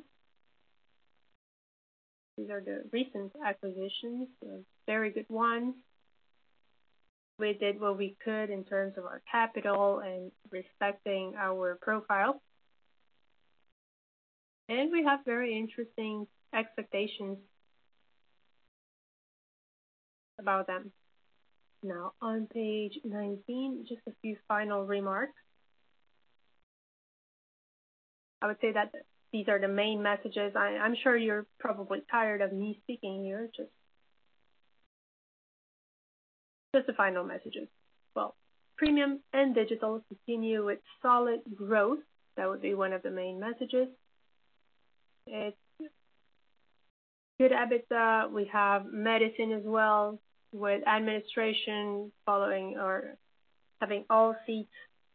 These are the recent acquisitions, very good ones. We did what we could in terms of our capital and respecting our profile. And we have very interesting expectations about them. Now, on page 19, just a few final remarks. I would say that these are the main messages. I'm sure you're probably tired of me speaking here. Just the final messages. Well, premium and digital continue with solid growth. That would be one of the main messages. It's good EBITDA. We have medicine as well, with administration following or having all seats.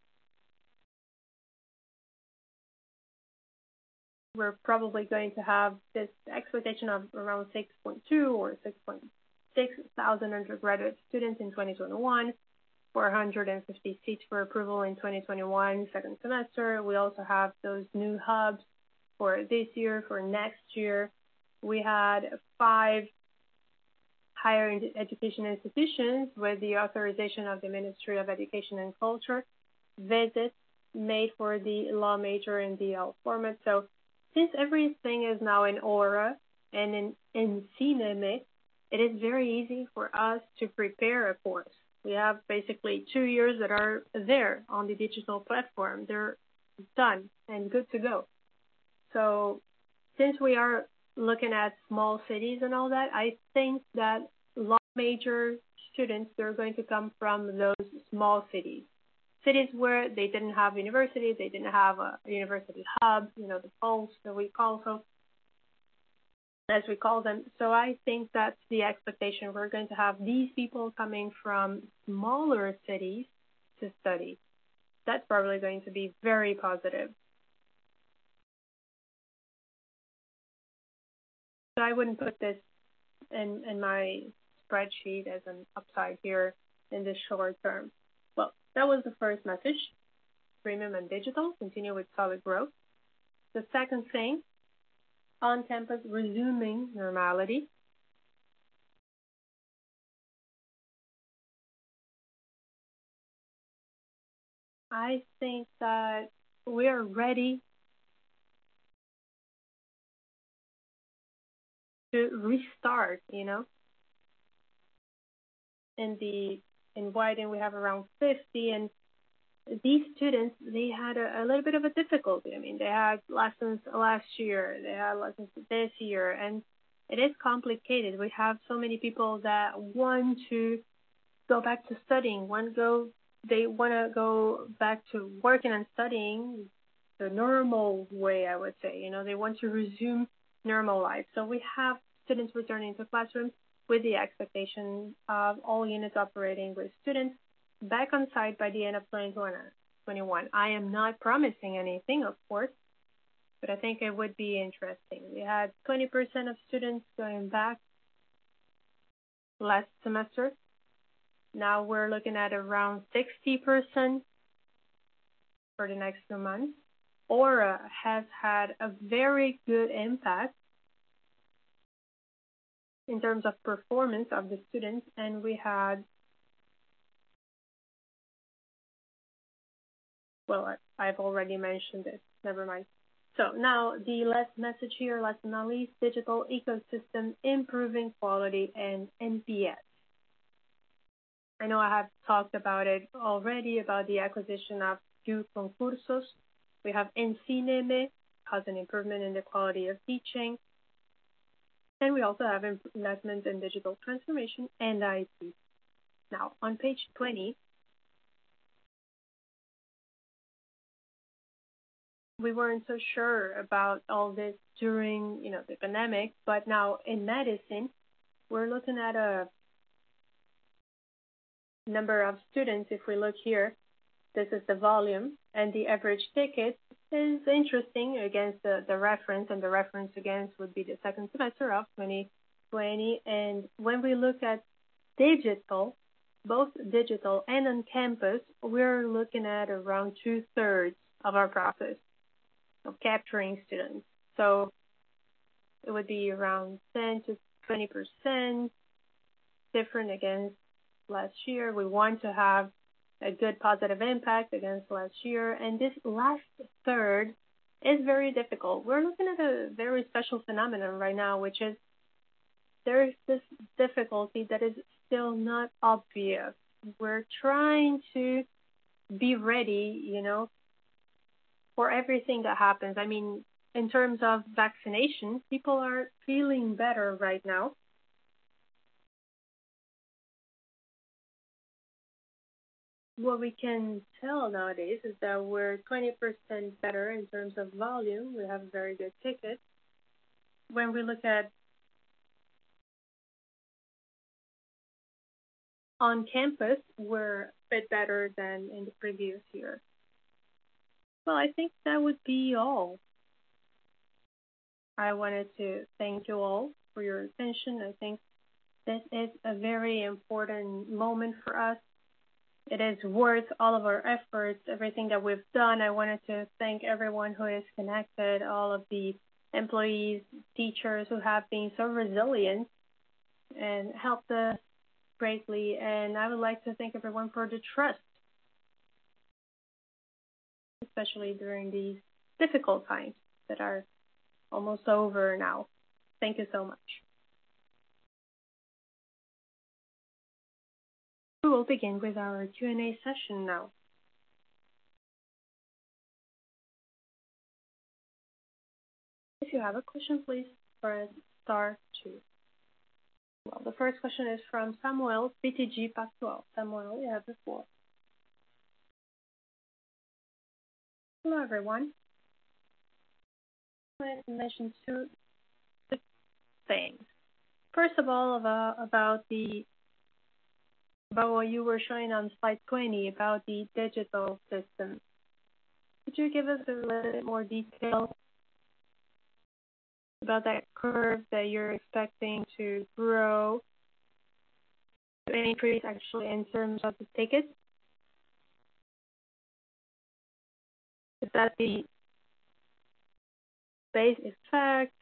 We're probably going to have this expectation of around 6.2 or 6.6 thousand undergraduate students in 2021, 450 seats for approval in 2021, second semester. We also have those new hubs for this year, for next year. We had 5 higher education institutions with the authorization of the Ministry of Education and Culture visits made for the law major in DL format. So since everything is now in Aura and in CNEME, it is very easy for us to prepare a course. We have basically 2 years that are there on the digital platform. They're done and good to go. So since we are looking at small cities and all that, I think that law major students, they're going to come from those small cities. Cities where they didn't have universities, they didn't have a university hub, the pulse that we call so, as we call them. So I think that's the expectation. We're going to have these people coming from smaller cities to study. That's probably going to be very positive. So I wouldn't put this in my spreadsheet as an upside here in the short term. Well, that was the first message. Premium and digital continue with solid growth. The second thing, on-campus resuming normality. I think that we are ready to restart, In Wyden, we have around 50, and these students, they had a little bit of a difficulty. I mean, they had lessons last year, they had lessons this year, and it is complicated. We have so many people that want to go back to studying, they want to go back to working and studying the normal way, I would say. They want to resume normal life. So we have students returning to classrooms with the expectation of all units operating with students back on site by the end of 2021. I am not promising anything, of course, but I think it would be interesting. We had 20% of students going back last semester. Now we're looking at around 60% for the next 2 months. Aura has had a very good impact in terms of performance of the students, and we had, well, I've already mentioned it, never mind. So now the last message here, last but not least, digital ecosystem, improving quality and NPS. I know I have talked about it already, about the acquisition of few concursos. We have Ensineme, has an improvement in the quality of teaching. And we also have investments in digital transformation and IT. Now, on page 20, we weren't so sure about all this during, the pandemic, but now in medicine, we're looking at a number of students. If we look here, this is the volume, and the average ticket is interesting against the reference, and the reference against would be the second semester of 2020. And when we look at digital, both digital and on campus, we're looking at around 2/3 of our process of capturing students. So it would be around 10 to 20% different against last year. We want to have a good positive impact against last year. And this last third is very difficult. We're looking at a very special phenomenon right now, which is there's this difficulty that is still not obvious. We're trying to be ready, for everything that happens. I mean, in terms of vaccination, people are feeling better right now. What we can tell nowadays is that we're 20% better in terms of volume. We have a very good ticket. When we look at on campus, we're a bit better than in the previous year. Well, I think that would be all. I wanted to thank you all for your attention. I think this is a very important moment for us. It is worth all of our efforts, everything that we've done. I wanted to thank everyone who is connected, all of the employees, teachers who have been so resilient and helped us greatly. And I would like to thank everyone for the trust, especially during these difficult times that are almost over now. Thank you so much. We will begin with our Q&A session now. If you have a question, please press *2. Well, the first question is from Samuel, BTG Pactual. Samuel, you have the floor. Hello, everyone. I want to mention two things. First of all, about what you were showing on slide 20 about the digital system. Could you give us a little bit more detail about that curve that you're expecting to grow, to increase actually in terms of the tickets? Is that the base effect,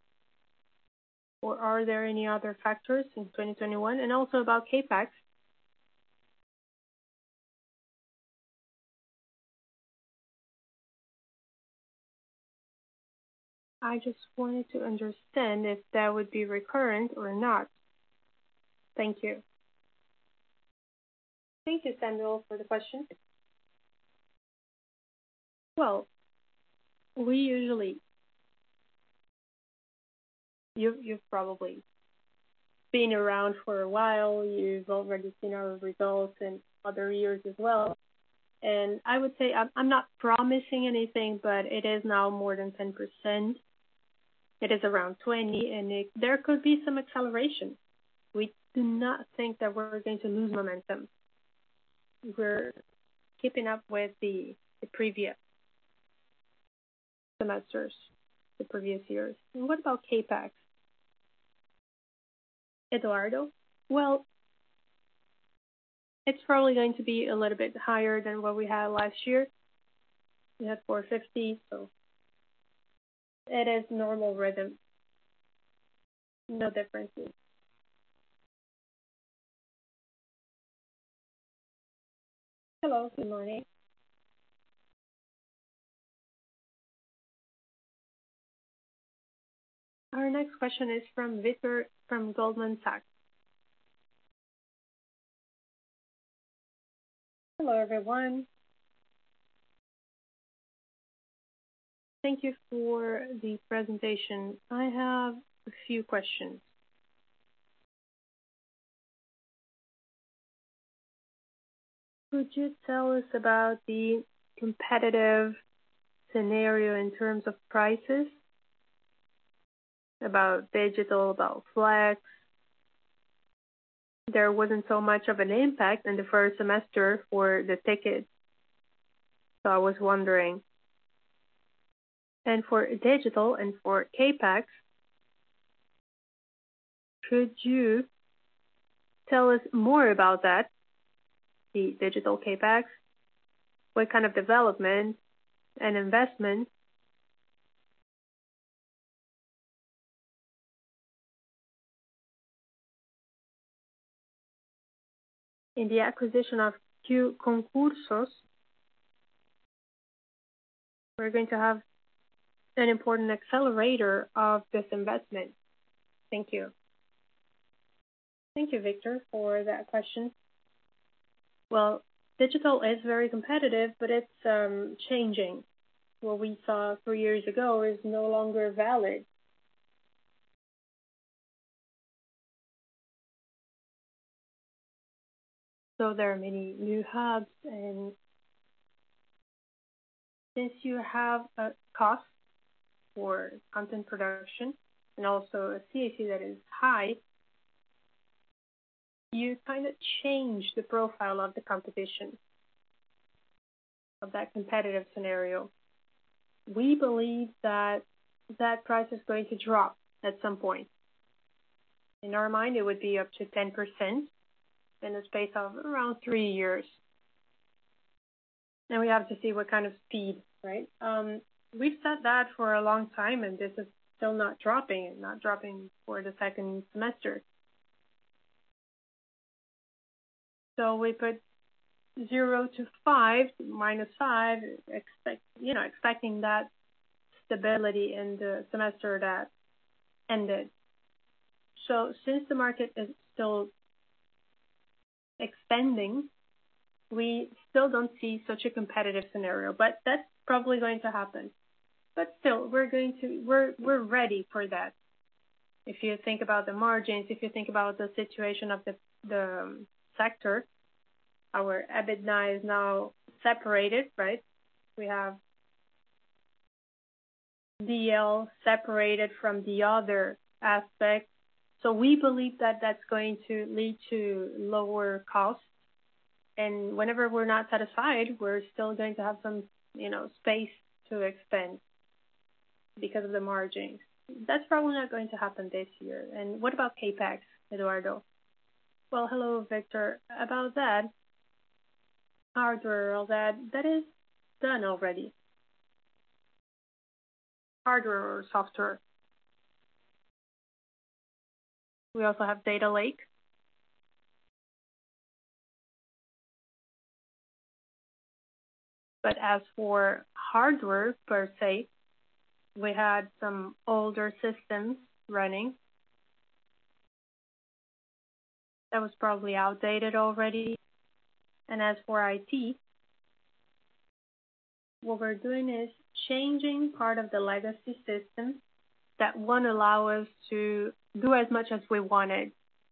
or are there any other factors in 2021? And also about CAPEX. I just wanted to understand if that would be recurrent or not. Thank you. Thank you, Samuel, for the question. Well, we usually, you've probably been around for a while. You've already seen our results in other years as well. And I would say I'm not promising anything, but it is now more than 10%. It is around 20, and there could be some acceleration. We do not think that we're going to lose momentum. We're keeping up with the previous semesters, the previous years. And what about CAPEX? Eduardo? Well, it's probably going to be a little bit higher than what we had last year. We had 450, so it is normal rhythm. No differences. Hello, good morning. Our next question is from Victor from Goldman Sachs. Hello, everyone. Thank you for the presentation. I have a few questions. Could you tell us about the competitive scenario in terms of prices, about digital, about Flex. There wasn't so much of an impact in the first semester for the tickets. So I was wondering. And for digital and for CAPEX, could you tell us more about that, the digital CAPEX? What kind of development and investment? In the acquisition of Q Concursos, we're going to have an important accelerator of this investment. Thank you. Thank you, Victor, for that question. Well, digital is very competitive, but it's changing. What we saw 3 years ago is no longer valid. So there are many new hubs, and since you have a cost for content production and also a CAC that is high, you kind of change the profile of the competition, of that competitive scenario. We believe that that price is going to drop at some point. In our mind, it would be up to 10% in a space of around 3 years. And we have to see what kind of speed, right? We've said that for a long time, and this is still not dropping for the second semester. So we put 0 to 5, -5, expecting that stability in the semester that ended. So since the market is still expanding, we still don't see such a competitive scenario, but that's probably going to happen. But still, we're ready for that. If you think about the margins, if you think about the situation of the sector, our EBITDA is now separated, right? We have DL separated from the other aspects. So we believe that that's going to lead to lower costs. And whenever we're not satisfied, we're still going to have some, space to expand because of the margins. That's probably not going to happen this year. And what about CAPEX, Eduardo? Well, hello, Victor. About that, hardware, all that is done already. Hardware or software. We also have Data Lake. But as for hardware per se, we had some older systems running. That was probably outdated already. And as for IT, what we're doing is changing part of the legacy system that won't allow us to do as much as we wanted.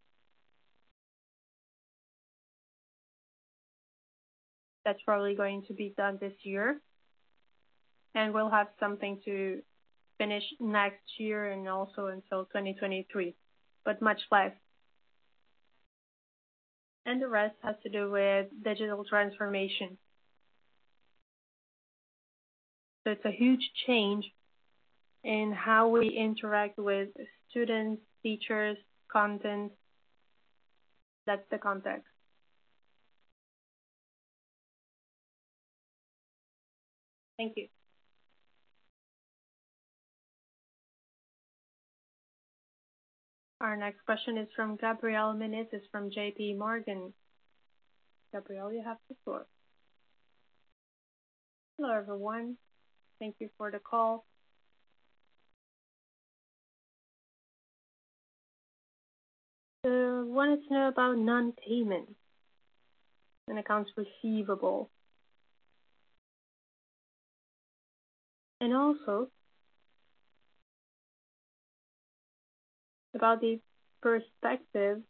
That's probably going to be done this year. And we'll have something to finish next year and also until 2023, but much less. And the rest has to do with digital transformation. So it's a huge change in how we interact with students, teachers, content. That's the context. Thank you. Our next question is from Gabriel Menezes from JP Morgan. Gabriel, you have the floor. Hello, everyone. Thank you for the call. Wanted to know about non-payment and accounts receivable. And also about the perspectives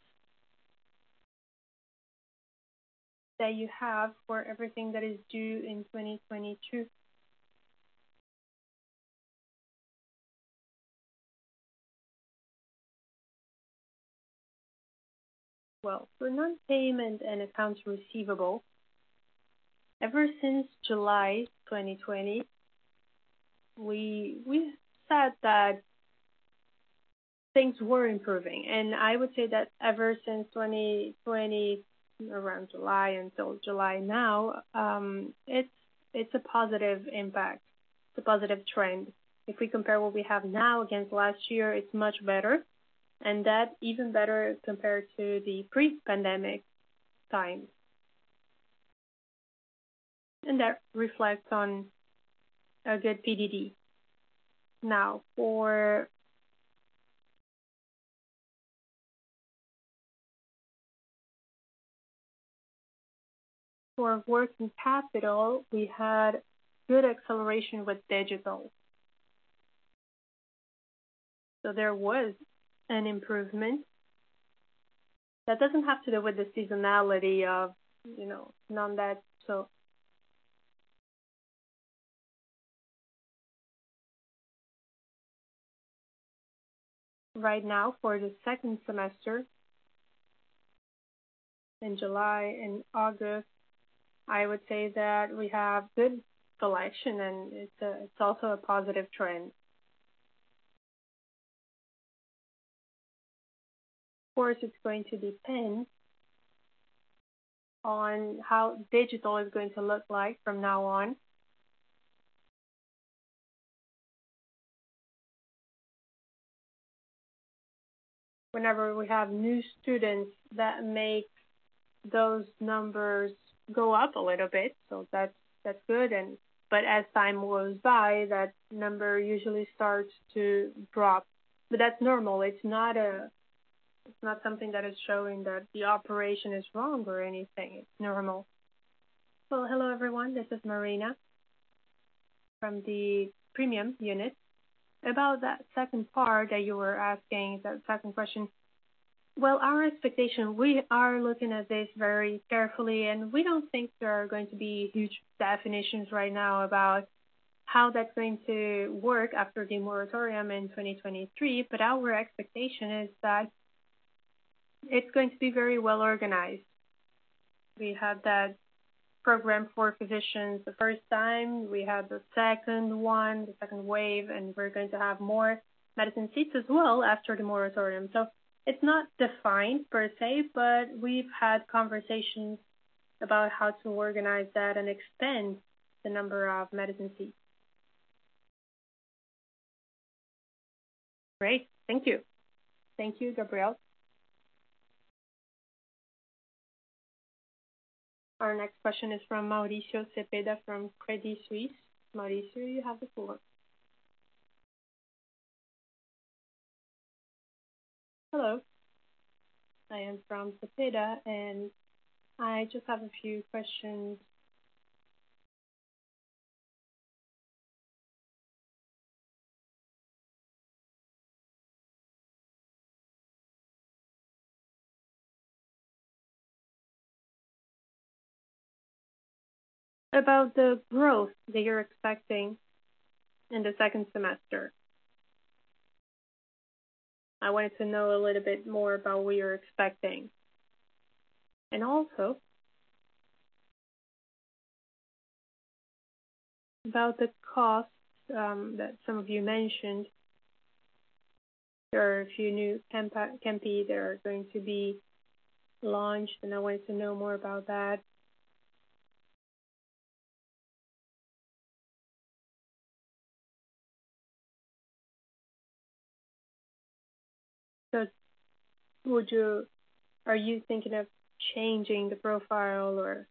that you have for everything that is due in 2022. Well, for non-payment and accounts receivable, ever since July 2020, we said that things were improving, and I would say that ever since 2020, around July until July now, it's a positive impact. It's a positive trend. If we compare what we have now against last year, it's much better, and that even better compared to the pre-pandemic times. And that reflects on a good PDD. Now, for working capital, we had good acceleration with digital. So there was an improvement. That doesn't have to do with the seasonality of, non-that. So right now, for the second semester, in July and August, I would say that we have good collection, and it's also a positive trend. Of course, it's going to depend on how digital is going to look like from now on. Whenever we have new students, that makes those numbers go up a little bit, so that's good. But as time goes by, that number usually starts to drop. But that's normal. It's not something that is showing that the operation is wrong or anything. It's normal. Well, hello everyone. This is Marina from the premium unit. About that second part that you were asking, that second question, well, our expectation, we are looking at this very carefully, and we don't think there are going to be huge definitions right now about how that's going to work after the moratorium in 2023, but our expectation is that it's going to be very well organized. We had that program for physicians the first time, we had the second wave, and we're going to have more medicine seats as well after the moratorium. So it's not defined per se, but we've had conversations about how to organize that and expand the number of medicine seats. Great, thank you. Thank you, Gabriel. Our next question is from Mauricio Cepeda from Credit Suisse. Mauricio, you have the floor. Hello, I am from Cepeda, and I just have a few questions. About the growth that you're expecting in the second semester. I wanted to know a little bit more about what you're expecting. And also, about the costs that some of you mentioned. There are a few new campi that are going to be launched, and I wanted to know more about that. So are you thinking of changing the profile, or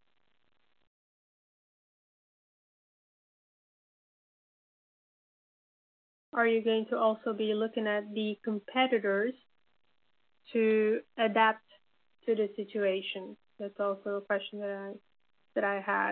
are you going to also be looking at the competitors to adapt to the situation? That's also a question that I had.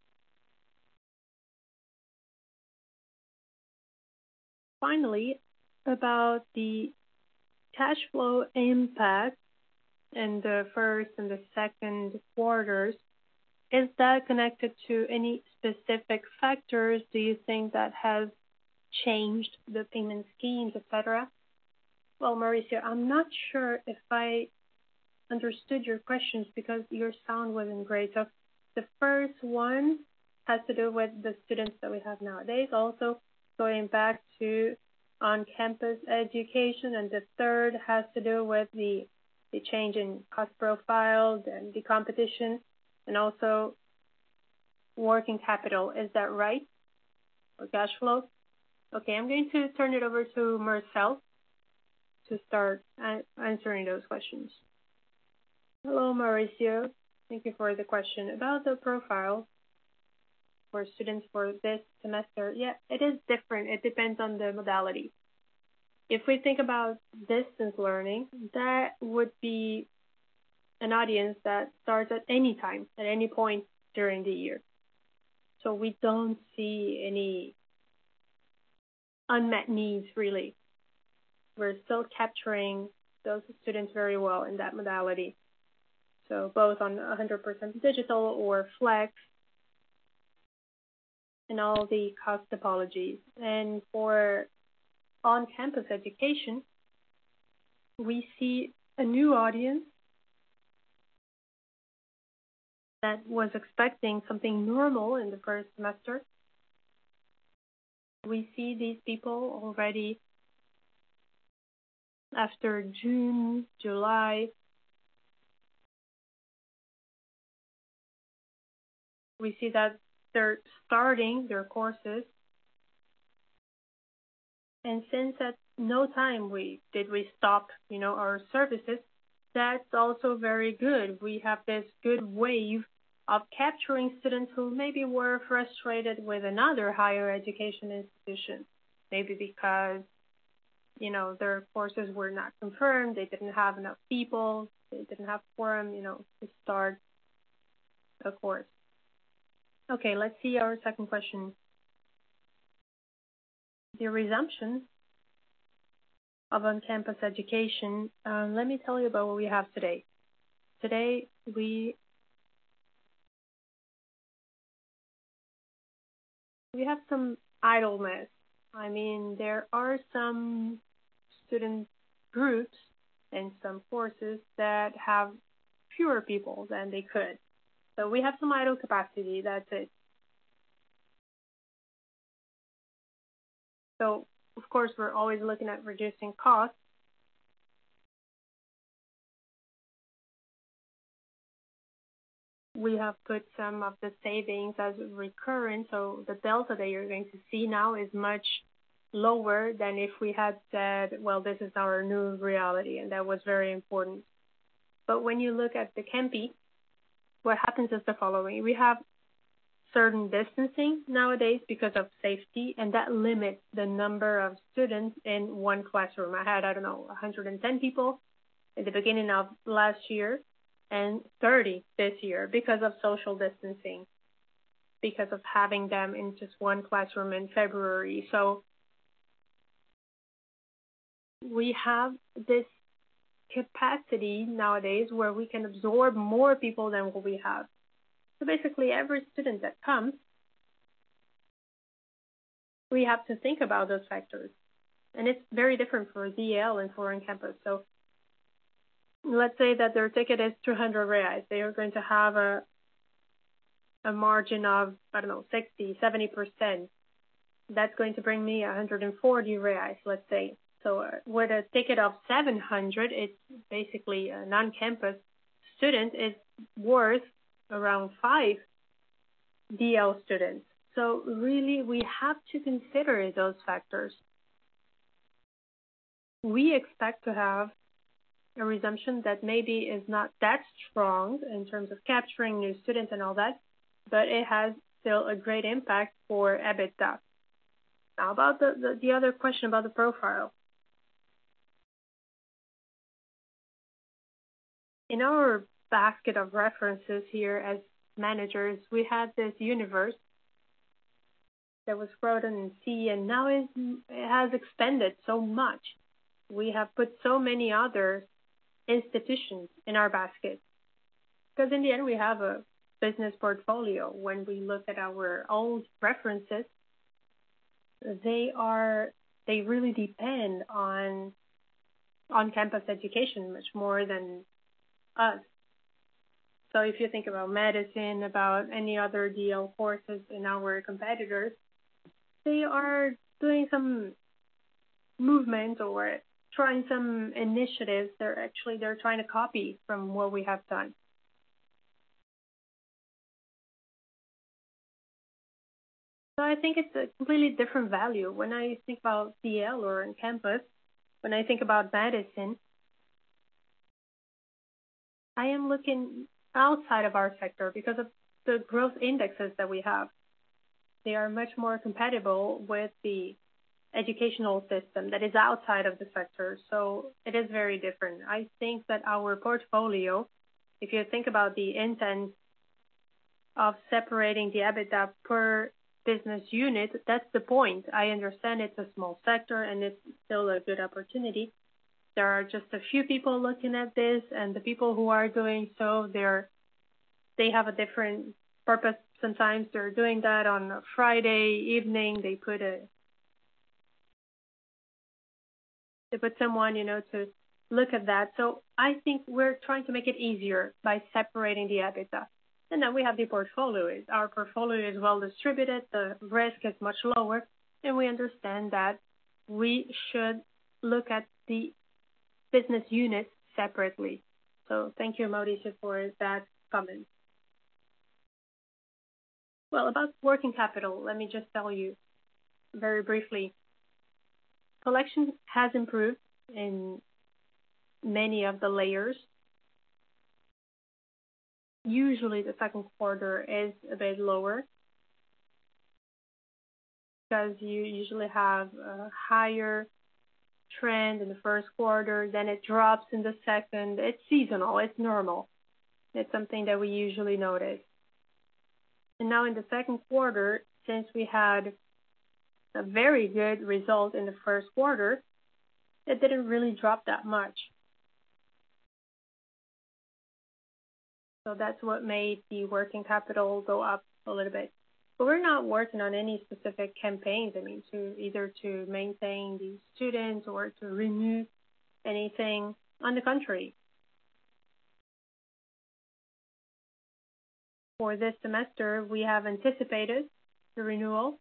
Finally, about the cash flow impact in the first and the second quarters, is that connected to any specific factors? Do you think that has changed the payment schemes, etc.? Well, Mauricio, I'm not sure if I understood your questions because your sound wasn't great. So the first one has to do with the students that we have nowadays, also going back to on-campus education, and the third has to do with the change in cost profile and the competition, and also working capital. Is that right? Or cash flow? Okay, I'm going to turn it over to Marcel to start answering those questions. Hello, Mauricio. Thank you for the question. About the profile for students for this semester, yeah, it is different. It depends on the modality. If we think about distance learning, that would be an audience that starts at any time, at any point during the year. So we don't see any unmet needs, really. We're still capturing those students very well in that modality. So both on 100% digital or flex and all the cost topologies. And for on-campus education, we see a new audience that was expecting something normal in the first semester. We see these people already after June, July. We see that they're starting their courses. And since at no time we stop, our services, that's also very good. We have this good wave of capturing students who maybe were frustrated with another higher education institution, maybe because, their courses were not confirmed, they didn't have enough people, they didn't have quorum, to start a course. Okay, let's see our second question. The resumption of on-campus education, let me tell you about what we have today. Today, we have some idleness. I mean, there are some student groups and some courses that have fewer people than they could. So we have some idle capacity, that's it. So, of course, we're always looking at reducing costs. We have put some of the savings as recurrent, so the delta that you're going to see now is much lower than if we had said, well, this is our new reality, and that was very important. But when you look at the Campi, what happens is the following. We have certain distancing nowadays because of safety, and that limits the number of students in one classroom. I had, 110 people at the beginning of last year and 30 this year because of social distancing, because of having them in just one classroom in February. So we have this capacity nowadays where we can absorb more people than what we have. So basically, every student that comes, we have to think about those factors. And it's very different for DL and for on-campus. So let's say that their ticket is 200 reais. They are going to have a margin of, 60, 70%. That's going to bring me 140 reais, let's say. So with a ticket of 700, it's basically a non-campus student is worth around 5 DL students. So really, we have to consider those factors. We expect to have a resumption that maybe is not that strong in terms of capturing new students and all that, but it has still a great impact for EBITDA. Now about the other question about the profile. In our basket of references here as managers, we had this universe that was Croton and C, and now it has expanded so much. We have put so many other institutions in our basket. Because in the end, we have a business portfolio. When we look at our old references, they really depend on campus education much more than us. So if you think about medicine, about any other DL courses in our competitors, they are doing some movement or trying some initiatives. They're trying to copy from what we have done. So I think it's a completely different value. When I think about DL or in campus, when I think about medicine, I am looking outside of our sector because of the growth indexes that we have. They are much more compatible with the educational system that is outside of the sector. So it is very different. I think that our portfolio, if you think about the intent of separating the EBITDA per business unit, that's the point. I understand it's a small sector and it's still a good opportunity. There are just a few people looking at this, and the people who are doing so, they have a different purpose. Sometimes they're doing that on a Friday evening. They put someone, to look at that. So I think we're trying to make it easier by separating the EBITDA. And then we have the portfolio. Our portfolio is well distributed. The risk is much lower. And we understand that we should look at the business units separately. So thank you, Mauricio, for that comment. Well, about working capital, let me just tell you very briefly. Collection has improved in many of the layers. Usually the second quarter is a bit lower because you usually have a higher trend in the first quarter, then it drops in the second. It's seasonal, it's normal. It's something that we usually notice. And now in the second quarter, since we had a very good result in the first quarter, it didn't really drop that much. So that's what made the working capital go up a little bit. But we're not working on any specific campaigns, to maintain the students or to renew anything. On the contrary. For this semester, we have anticipated the renewal.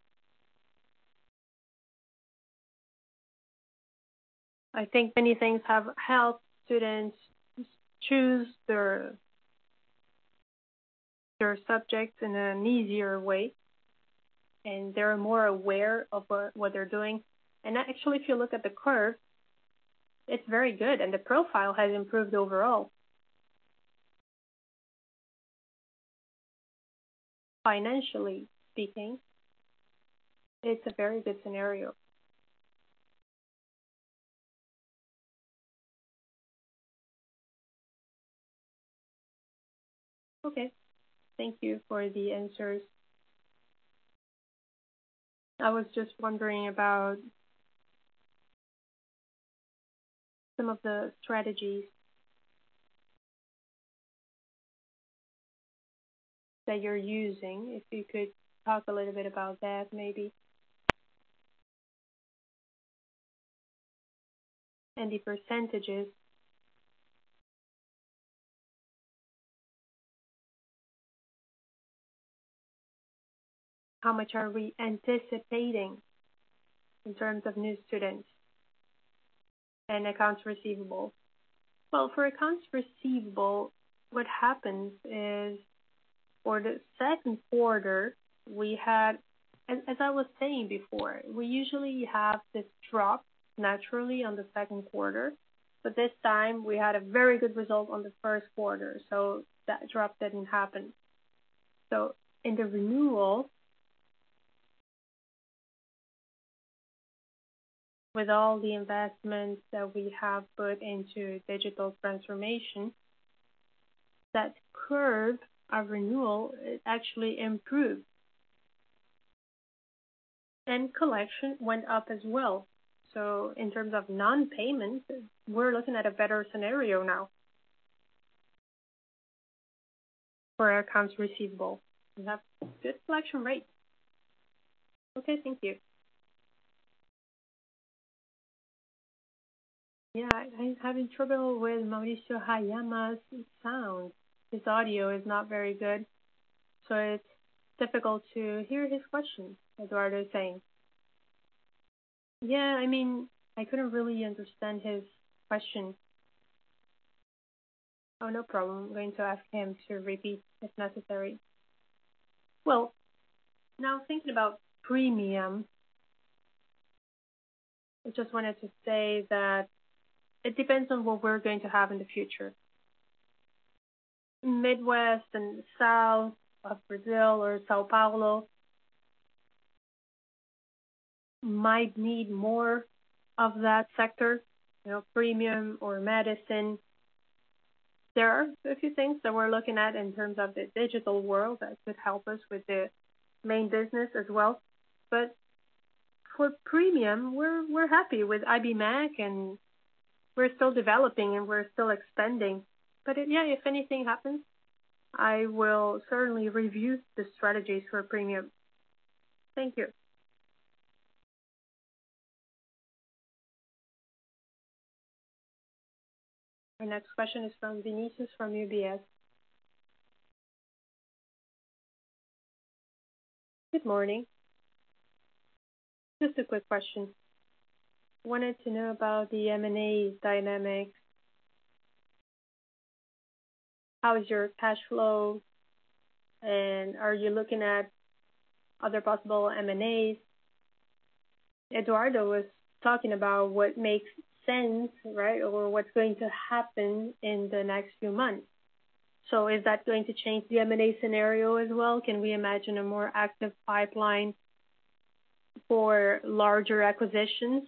I think many things have helped students choose their subjects in an easier way, and they're more aware of what they're doing. And actually, if you look at the curve, it's very good, and the profile has improved overall. Financially speaking, it's a very good scenario. Okay, thank you for the answers. I was just wondering about some of the strategies that you're using. If you could talk a little bit about that, maybe. And the percentages. How much are we anticipating in terms of new students and accounts receivable? Well, for accounts receivable, what happens is for the second quarter, we had, as I was saying before, we usually have this drop naturally on the second quarter, but this time we had a very good result on the first quarter, so that drop didn't happen. So in the renewal, with all the investments that we have put into digital transformation, that curve of renewal actually improved. And collection went up as well. So in terms of non-payment, we're looking at a better scenario now for our accounts receivable. We have good collection rate. Okay, thank you. Yeah, I'm having trouble with Mauricio Hayama's sound. His audio is not very good, so it's difficult to hear his question, Eduardo is saying. Yeah, I mean, I couldn't really understand his question. Oh, no problem. I'm going to ask him to repeat if necessary. Well, now thinking about premium, I just wanted to say that it depends on what we're going to have in the future. Midwest and south of Brazil or Sao Paulo might need more of that sector, premium or medicine. There are a few things that we're looking at in terms of the digital world that could help us with the main business as well. But for premium, we're happy with IBMAC, and we're still developing and we're still expanding. But if anything happens, I will certainly review the strategies for premium. Thank you. Our next question is from Vinicius from UBS. Good morning. Just a quick question. Wanted to know about the M&A dynamics. How is your cash flow? And are you looking at other possible M&As? Eduardo was talking about what makes sense, right, or what's going to happen in the next few months. So is that going to change the M&A scenario as well? Can we imagine a more active pipeline for larger acquisitions?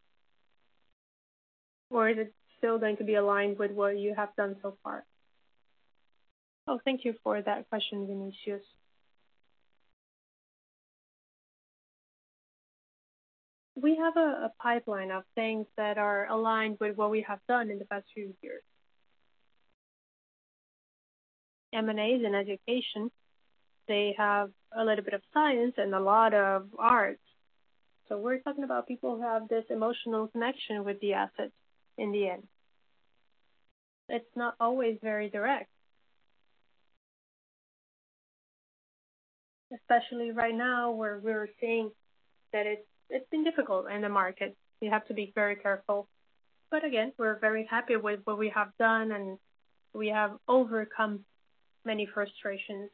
Or is it still going to be aligned with what you have done so far? Oh, thank you for that question, Vinicius. We have a pipeline of things that are aligned with what we have done in the past few years. M&As in education, they have a little bit of science and a lot of art. So we're talking about people who have this emotional connection with the assets in the end. It's not always very direct. Especially right now where we're seeing that it's been difficult in the market. You have to be very careful. But again, we're very happy with what we have done, and we have overcome many frustrations.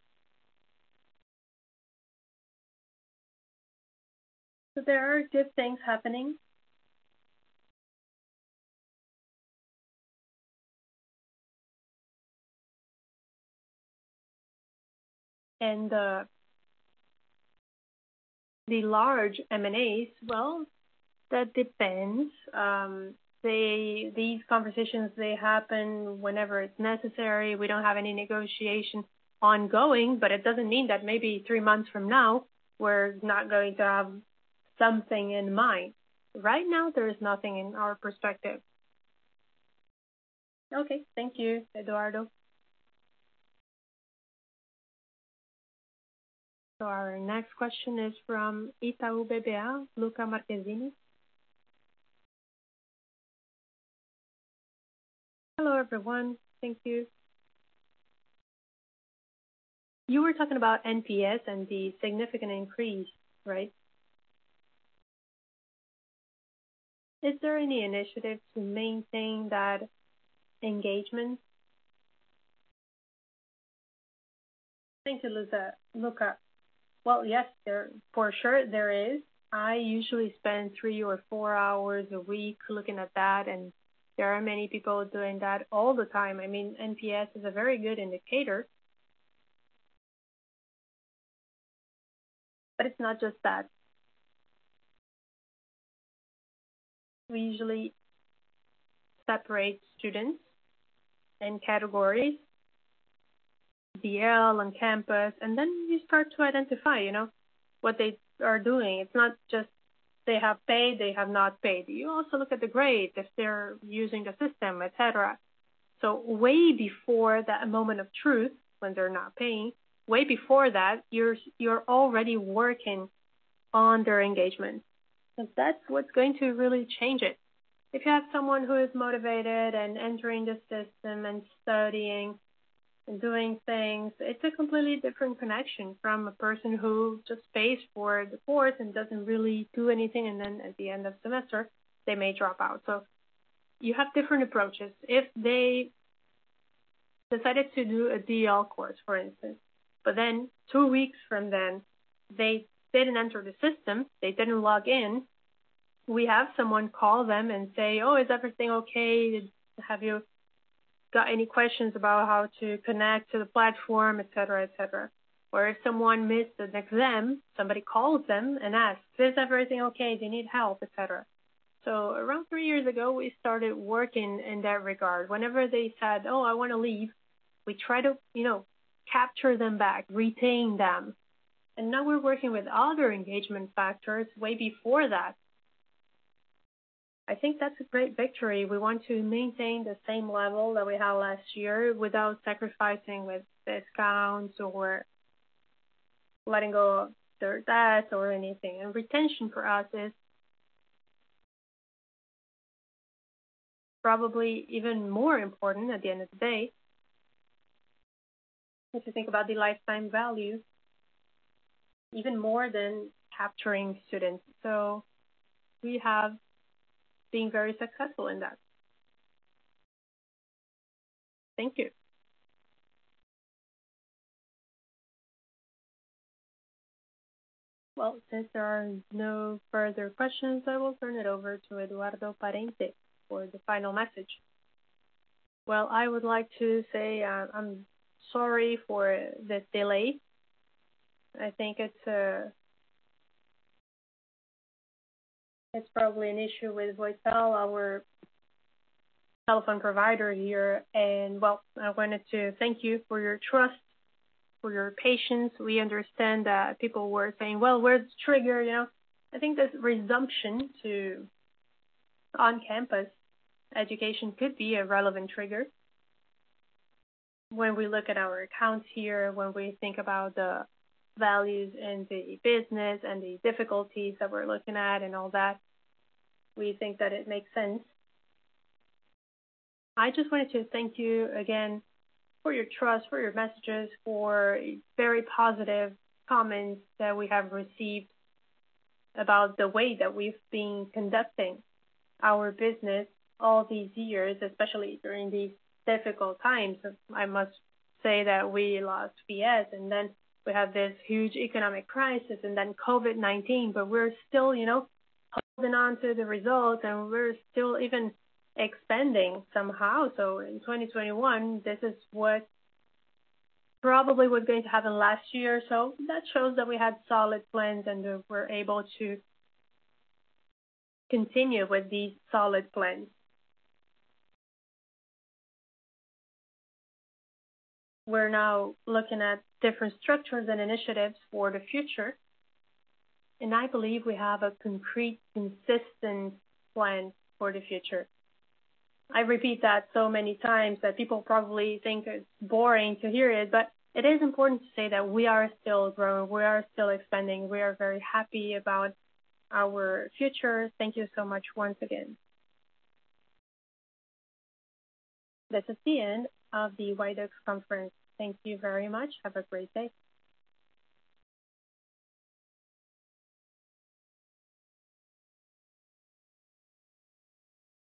So there are good things happening. And the large M&As, well, that depends. These conversations, they happen whenever it's necessary. We don't have any negotiation ongoing, but it doesn't mean that maybe 3 months from now, we're not going to have something in mind. Right now, there is nothing in our perspective. Okay, thank you, Eduardo. So our next question is from Itaú BBA, Luca Marquezini. Hello, everyone. Thank you. You were talking about NPS and the significant increase, right? Is there any initiative to maintain that engagement? Thank you, Luca. Well, yes, for sure there is. I usually spend 3 or 4 hours a week looking at that, and there are many people doing that all the time. I mean, NPS is a very good indicator. But it's not just that. We usually separate students in categories, DL and campus, and then you start to identify, what they are doing. It's not just they have paid, they have not paid. You also look at the grades, if they're using the system, etc. So way before that moment of truth, when they're not paying, way before that, you're already working on their engagement. So that's what's going to really change it. if you have someone who is motivated and entering the system and studying and doing things, it's a completely different connection from a person who just pays for the course and doesn't really do anything, and then at the end of semester, they may drop out. So you have different approaches. If they decided to do a DL course, for instance, but then 2 weeks from then, they didn't enter the system, they didn't log in, we have someone call them and say, oh, is everything okay? Have you got any questions about how to connect to the platform, et cetera, et cetera. Or if someone missed an exam, somebody calls them and asks, is everything okay? Do you need help, et cetera. So around 3 years ago, we started working in that regard. Whenever they said, oh, I want to leave, we try to, capture them back, retain them. And now we're working with other engagement factors way before that. I think that's a great victory. We want to maintain the same level that we had last year without sacrificing with discounts or letting go of their debts or anything. And retention for us is probably even more important at the end of the day. If you think about the lifetime value, even more than capturing students. So we have been very successful in that. Thank you. Well, since there are no further questions, I will turn it over to Eduardo Parente for the final message. Well, I would like to say I'm sorry for this delay. I think it's probably an issue with Voitel, our telephone provider here. And well, I wanted to thank you for your trust, for your patience. We understand that people were saying, well, where's the trigger? I think this resumption to on-campus education could be a relevant trigger. When we look at our accounts here, when we think about the values in the business and the difficulties that we're looking at and all that, we think that it makes sense. I just wanted to thank you again for your trust, for your messages, for very positive comments that we have received about the way that we've been conducting our business all these years, especially during these difficult times. I must say that we lost VS, and then we have this huge economic crisis, and then COVID-19, but we're still, holding on to the results, and we're still even expanding somehow. So in 2021, this is what probably was going to happen last year. So that shows that we had solid plans and we're able to continue with these solid plans. We're now looking at different structures and initiatives for the future. And I believe we have a concrete, consistent plan for the future. I repeat that so many times that people probably think it's boring to hear it, but it is important to say that we are still growing, we are still expanding, we are very happy about our future. Thank you so much once again. This is the end of the WIDEX conference. Thank you very much. Have a great day.